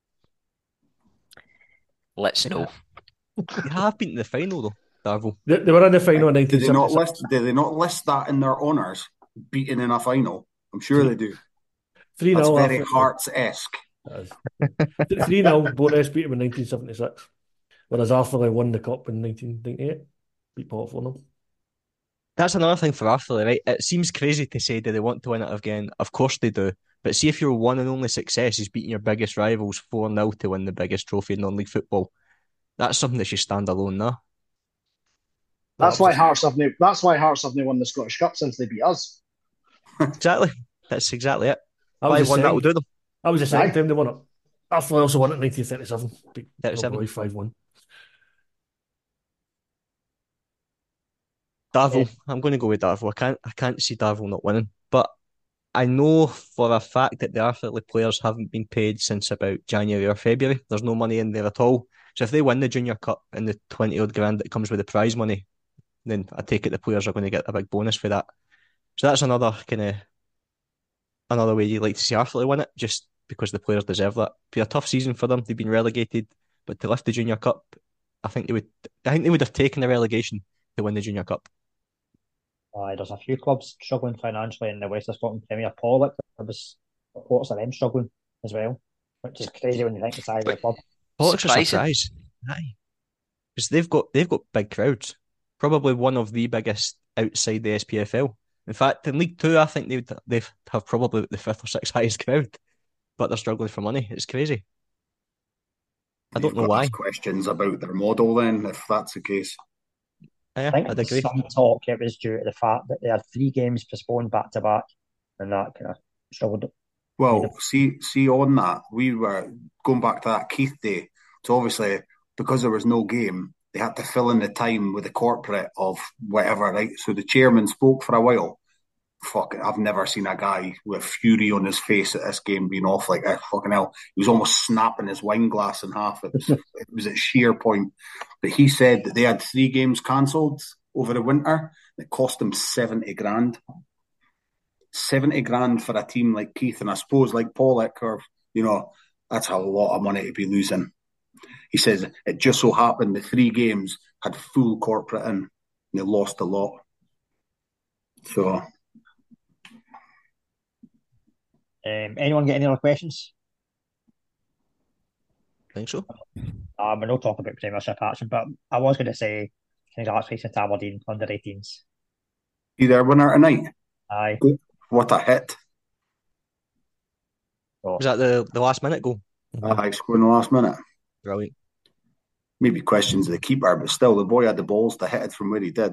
Let's know. They have been to the final though, Darvel. They were in the final in Did 1976. they not list that in their honours? Beating in a final? I'm sure they do. 3-0. That's very Hearts-esque. 3-0, Bournemouth beat him in 1976. Whereas Arthurlie won the cup in 1998. Beat Port 4-0. That's another thing for Arthurlie, right? It seems crazy to say, do they want to win it again? Of course they do. But see, if your one and only success is beating your biggest rivals 4-0 to win the biggest trophy in non-league football, that's something that should stand alone now. That's why Hearts have not won the Scottish Cup since they beat us. Exactly. That's exactly it. That was that will do them. That was the second time they won it. Arthurlie also won it in 1937. Beat 37. 5-1. Darvel. I'm going to go with Darvel. I can't see Darvel not winning. But I know for a fact that the Arthurlie players haven't been paid since about January or February. There's no money in there at all. So if they win the Junior Cup and the 20 odd grand that comes with the prize money, then I take it the players are going to get a big bonus for that. So that's another way you'd like to see Arthurlie win it, just because the players deserve that. It'd be a tough season for them. They've been relegated, but to lift the Junior Cup, I think they would have taken the relegation to win the Junior Cup. There's a few clubs struggling financially in the West of Scotland Premier. Pollock, there was reports of them struggling as well, which is crazy when you think the size of the club. Pollock's a surprise. Aye. Because they've got big crowds. Probably one of the biggest outside the SPFL. In fact, in League Two, I think they have probably the fifth or sixth highest crowd, but they're struggling for money. It's crazy. I don't know why. Questions about their model then, if that's the case. Yeah, I think I'd agree. some talk it was due to the fact that they had 3 games postponed back to back, and that kind of struggled. Well, see on that, we were going back to that Keith day. So obviously, because there was no game, they had to fill in the time with the corporate of whatever, right? So the chairman spoke for a while. Fuck it, I've never seen a guy with fury on his face at this game being off like that. Fucking hell. He was almost snapping his wine glass in half. It was at sheer point. But he said that they had 3 games cancelled over the winter. It cost them 70 grand. 70 grand for a team like Keith, and I suppose like Pollock, or, that's a lot of money to be losing. He says it just so happened the 3 games had full corporate in, and they lost a lot. So... anyone get any other questions? I think so. We're not talking about Premiership action, but I was going to say congratulations to Aberdeen under 18s. See their winner tonight? Aye. What a hit. Was that the last minute goal? Aye, scored in the last minute. Brilliant. Maybe questions of the keeper, but still, the boy had the balls to hit it from where he did.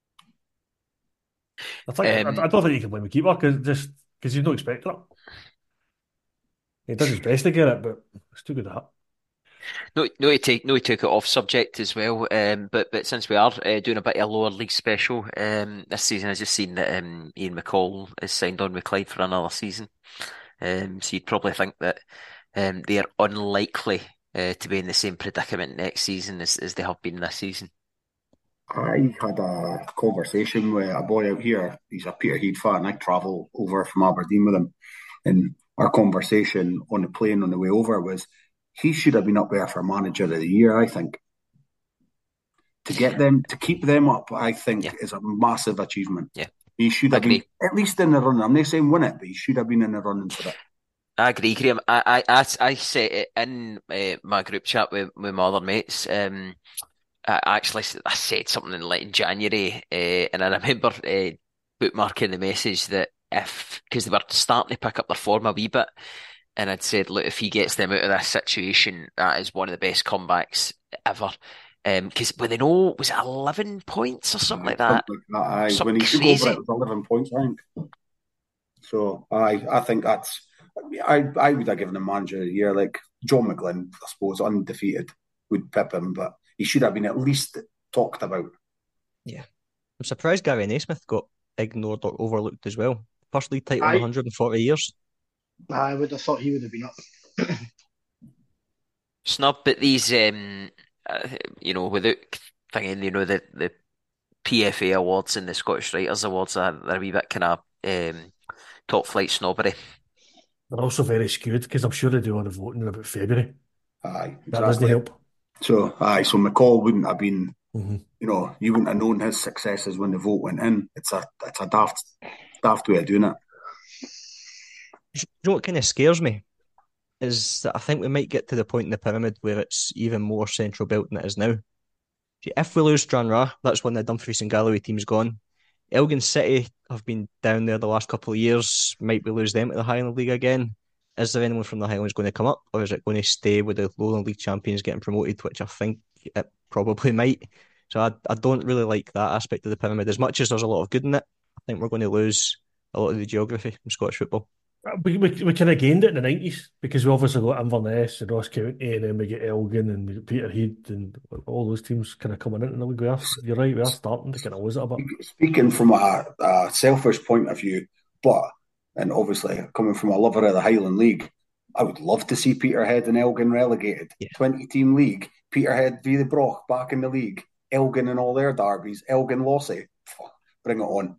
I don't think you can blame the keeper because he's not expecting it. He does his best to get it, but it's too good at that. No, he took it off subject as well. But since we are doing a bit of a lower league special this season, I've just seen that Ian McCall is signed on with Clyde for another season. So you'd probably think that they are unlikely to be in the same predicament next season as they have been this season. I had a conversation with a boy out here. He's a Peterhead fan. I travel over from Aberdeen with him, and our conversation on the plane on the way over was he should have been up there for Manager of the Year. I think to keep them up, I think is a massive achievement. Yeah, he should have been at least in the running. I'm not saying win it, but he should have been in the running for it. I agree, Graham. I said it in my group chat with my other mates. I said something in late January, and I remember bookmarking the message that because they were starting to pick up their form a wee bit, and I'd said, look, if he gets them out of this situation, that is one of the best comebacks ever. Because when they know, was it 11 points or something like that? Something like that, aye. Something When he took crazy. over, it was 11 points, I think. So, I think that's. I would have given him manager of the year. Like John McGlynn, I suppose, undefeated, would pip him, but he should have been at least talked about. Yeah. I'm surprised Gary Naismith got ignored or overlooked as well. First league title in I 140 years. would have thought he would have been up. Snub, but these, without thinking, the PFA awards and the Scottish Writers Awards, they're a wee bit kind of top flight snobbery. They're also very skewed because I'm sure they do all the voting in about February. Aye, That doesn't exactly. help. So, so McCall wouldn't have been. Mhm. You wouldn't have known his successes when the vote went in. It's a daft way of doing it. You know what kind of scares me? Is that I think we might get to the point in the pyramid where it's even more central belt than it is now. If we lose Stranraer, that's when the Dumfries and Galloway team's gone. Elgin City have been down there the last couple of years. Might we lose them to the Highland League again? Is there anyone from the Highlands going to come up, or is it going to stay with the Lowland League champions getting promoted, which I think it probably might. So I don't really like that aspect of the pyramid. As much as there's a lot of good in it, I think we're going to lose a lot of the geography from Scottish football. We kind of gained it in the 90s because we obviously got Inverness and Ross County, and then we get Elgin and we get Peterhead and all those teams kind of coming into the league. You're right, we are starting to kind of lose it a bit. Speaking from a selfish point of view, and obviously coming from a lover of the Highland League, I would love to see Peterhead and Elgin relegated. Yeah. 20-team league, Peterhead v the Broch back in the league, Elgin and all their derbies, Elgin Lossy. Bring it on.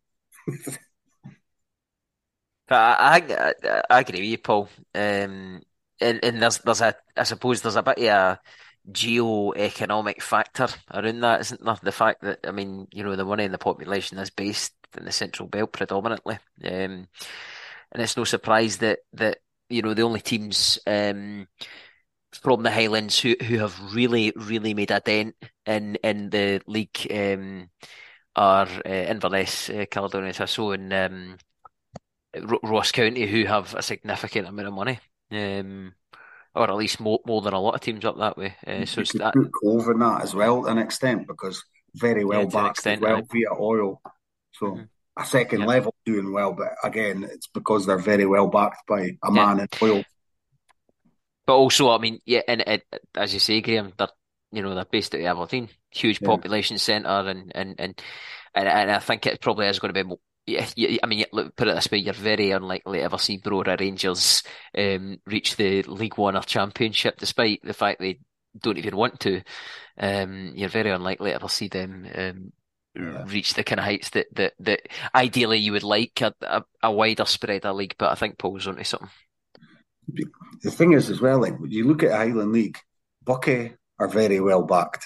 I agree with you, Paul. And there's I suppose there's a bit of a geo-economic factor around that, isn't there? The fact that, I mean, the money in the population is based in the Central Belt predominantly. And it's no surprise that the only teams from the Highlands who have really, really made a dent in the league are Inverness, Caledonia Thistle, and Ross County, who have a significant amount of money, or at least more than a lot of teams up that way. So it's that. Put Cove in that as well to an extent, because very well backed as well via oil. So a second level doing well, but again, it's because they're very well backed by a man in oil. But also, I mean, and as you say, Graham, they're based out of Aberdeen, huge population centre, and I think it probably is going to be. I mean, look, put it this way: you're very unlikely to ever see Brora Rangers reach the League One or Championship, despite the fact they don't even want to. You're very unlikely to ever see them reach the kind of heights that ideally you would like a wider spread of league. But I think Paul's onto something. The thing is, as well, like when you look at Highland League, Buckie are very well backed.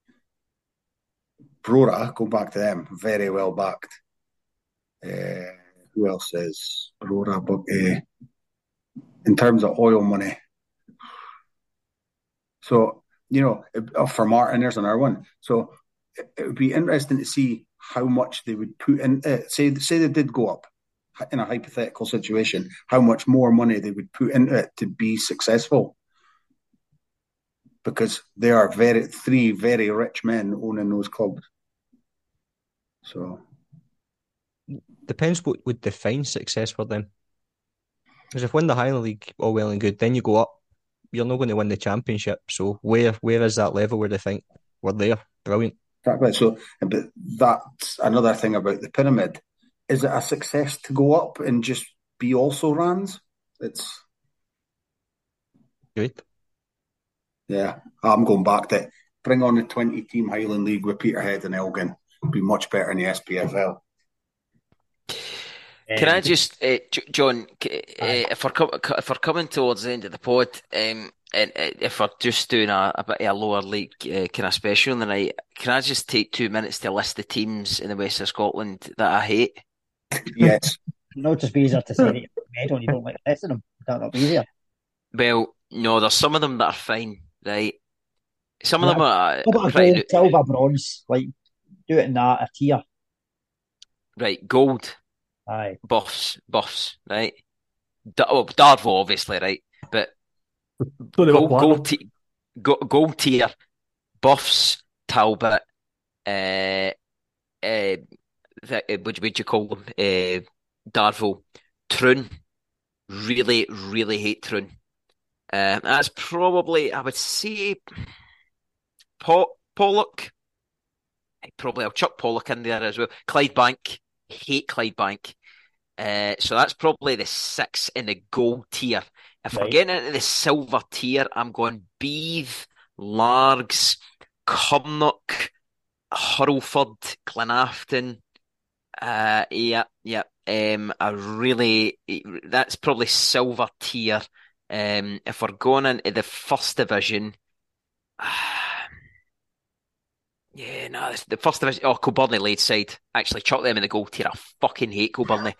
Brora, go back to them, very well backed. Who else is Brora, Buckie? In terms of oil money. So, for Martin, there's another one. So it would be interesting to see how much they would put in. Say they did go up in a hypothetical situation, how much more money they would put into it to be successful. Because there are three very rich men owning those clubs. So depends what would define success for them. Because if win the Highland League, all well and good, then you go up, you're not going to win the championship. So where is that level where they think we're there? Brilliant. Exactly. So, but that's another thing about the pyramid. Is it a success to go up and just be also Rans? It's good. Yeah, I'm going back to bring on the 20-team Highland League with Peterhead and Elgin. It'd be much better in the SPFL. Can I just, John, if we're coming towards the end of the pod, and if we're just doing a bit of a lower league kind of special tonight, can I just take 2 minutes to list the teams in the west of Scotland that I hate? Yes. Not just be easier to say that you don't like the rest of them. That not be easier. Well, no, there's some of them that are fine, right? Some of them are gold, silver, bronze. Like, do it in that a tier. Right, gold. Aye. Buffs, right? Darvo, obviously, right? But gold tier, buffs, Talbot, uh, what would you call them? Darvel, Troon. Really, really hate Troon. That's probably, I would say, Pollock. Probably I'll chuck Pollock in there as well. Clydebank, hate Clydebank. So that's probably the 6 in the gold tier. If we're Right. getting into the silver tier, I'm going Beeve, Largs, Cumnock, Hurlford, Glenafton. Yeah. That's probably silver tier. If we're going into the first division, yeah, no, the first division. Oh, Kilburnie Ladeside. Actually, chuck them in the gold tier. I fucking hate Kilburnie.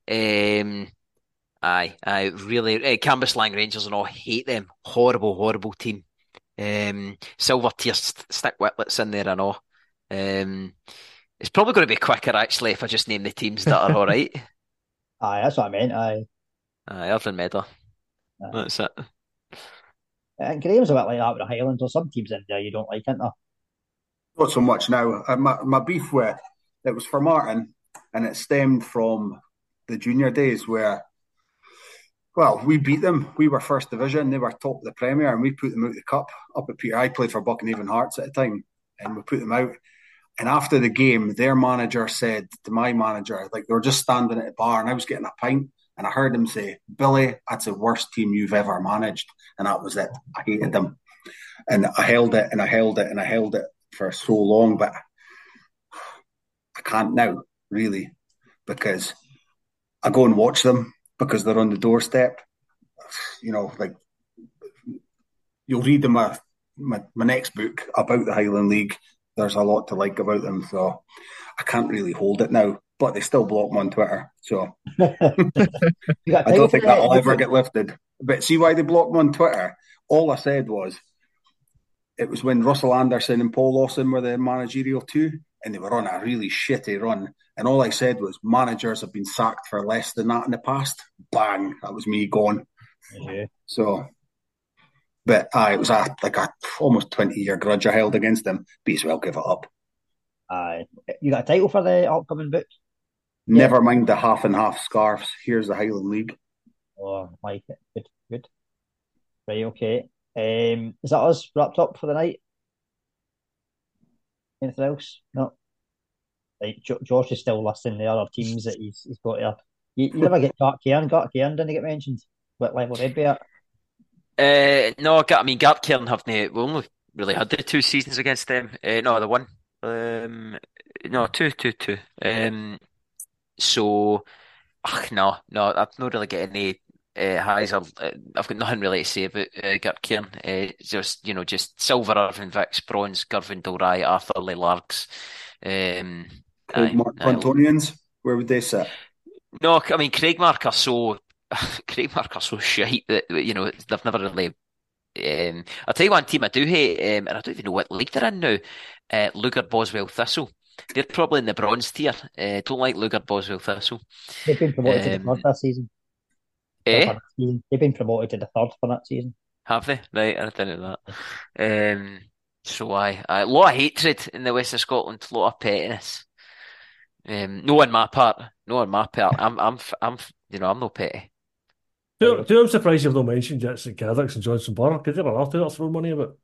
I really. Cambuslang Rangers and all, hate them. Horrible, horrible team. Silver tier, stick Whitlets in there and all. It's probably going to be quicker actually if I just name the teams that are all right. Aye, that's what I meant. Aye. Irvine Meadow. Aye. That's it. And Graham's a bit like that with the Highlands. There's some teams in there you don't like, isn't there? Not so much now. My beef with it was for Martin, and it stemmed from the junior days where, well, we beat them. We were first division. They were top of the Premier, and we put them out the cup up at Peter. I played for Buckhaven Hearts at the time, and we put them out. And after the game, their manager said to my manager, like they were just standing at the bar, and I was getting a pint, and I heard him say, "Billy, that's the worst team you've ever managed," and that was it. I hated them, and I held it, and I held it, and I held it for so long, but I can't now, really, because I go and watch them because they're on the doorstep. You know, like you'll read in my next book about the Highland League. There's a lot to like about them, so I can't really hold it now. But they still block me on Twitter, so You got I time don't for think that? that'll ever get lifted. But see why they blocked me on Twitter? All I said was it was when Russell Anderson and Paul Lawson were the managerial two, and they were on a really shitty run. And all I said was managers have been sacked for less than that in the past. Bang, that was me gone. Yeah. So, but it was like a almost 20-year grudge I held against them. Be as well give it up. Aye. You got a title for the upcoming book? Never mind the half and half scarves. Here's the Highland League. Oh, like it. Good, good. Right, okay. Is that us wrapped up for the night? Anything else? No. Right, Josh is still listing the other teams that he's got there. You never get Gartcairn. Gartcairn didn't get mentioned. What level they'd be at? No, I mean, Gartcairn we only really had the 2 seasons against them. No, the one. No, two. So, no, I've not really got any highs. I've got nothing really to say about Gartcairn. Just silver Irvin Vicks, bronze Girvan Dalry, Arthur Lee Largs. Mark Pontonians, where would they sit? No, I mean Craigmark are so shite that they've never really. I'll tell you one team I do hate, and I don't even know what league they're in now. Lugar Boswell Thistle. They're probably in the bronze tier. Don't like Lugar Boswell Thistle. They've been promoted to the third this season. Eh? They've been promoted to the third for that season. Have they? Right, I didn't know that. So a lot of hatred in the west of Scotland, a lot of pettiness. No on my part. I'm not petty. I'm surprised you've not mentioned yet St Catherick's and Johnson Borough. Could you ever have to throw money about?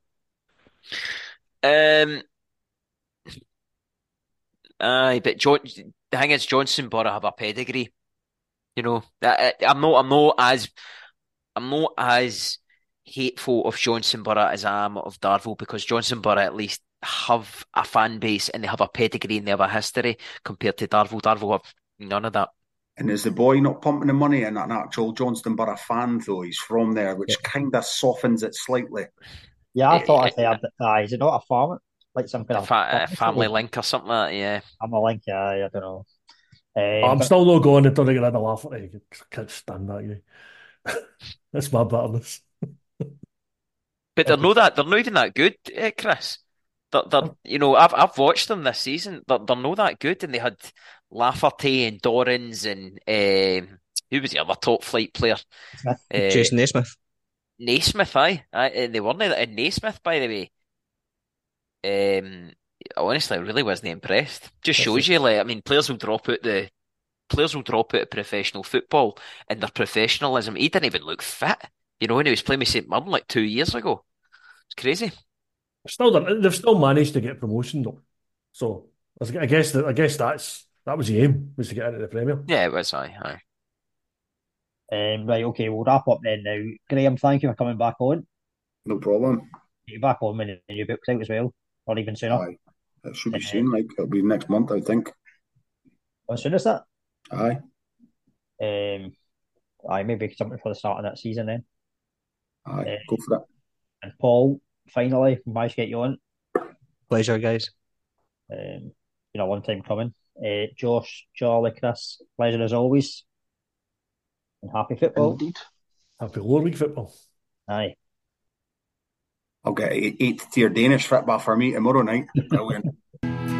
Aye, but the thing is, Johnson Borough have a pedigree. I'm not as hateful of Johnson Borough as I am of Darvel, because Johnson Borough at least have a fan base and they have a pedigree and they have a history compared to Darvel. Darvel have none of that. And is the boy not pumping the money in an actual Johnston Borough fan, though? He's from there, which kind of softens it slightly. Yeah, I thought I heard that. Is it not a farm? Like some kind of family link or something like that, yeah. Family link, yeah, I don't know. I'm still not going until they get rid of Lafferty. I can't stand that guy. That's my bitterness. But they're not even that good, Chris. I've watched them this season. They're not that good, and they had Lafferty and Dorrans and who was the other top flight player? Jason Naismith. Naismith, aye. They weren't Naismith, by the way. Honestly, I really wasn't impressed. Just shows you, like, I mean, players will drop out of professional football and their professionalism. He didn't even look fit, when he was playing with St Mirren like 2 years ago. It's crazy. They've still managed to get promotion though. So I guess that that was the aim, was to get into the Premier. Yeah, it was. Aye. Right, okay, we'll wrap up then now. Graham, thank you for coming back on. No problem. Get you back on when the new book's out as well, or even sooner. Aye. It should be soon, like it'll be next month, I think. As soon as that? Aye. Maybe something for the start of that season then. Aye, go for it. And Paul, finally, managed to get you on. Pleasure, guys. Been a long time coming. Josh, Charlie, Chris, pleasure as always. And happy football. Indeed. Happy lower league football. Aye. I'll get 8th tier Danish football for me tomorrow night. Brilliant.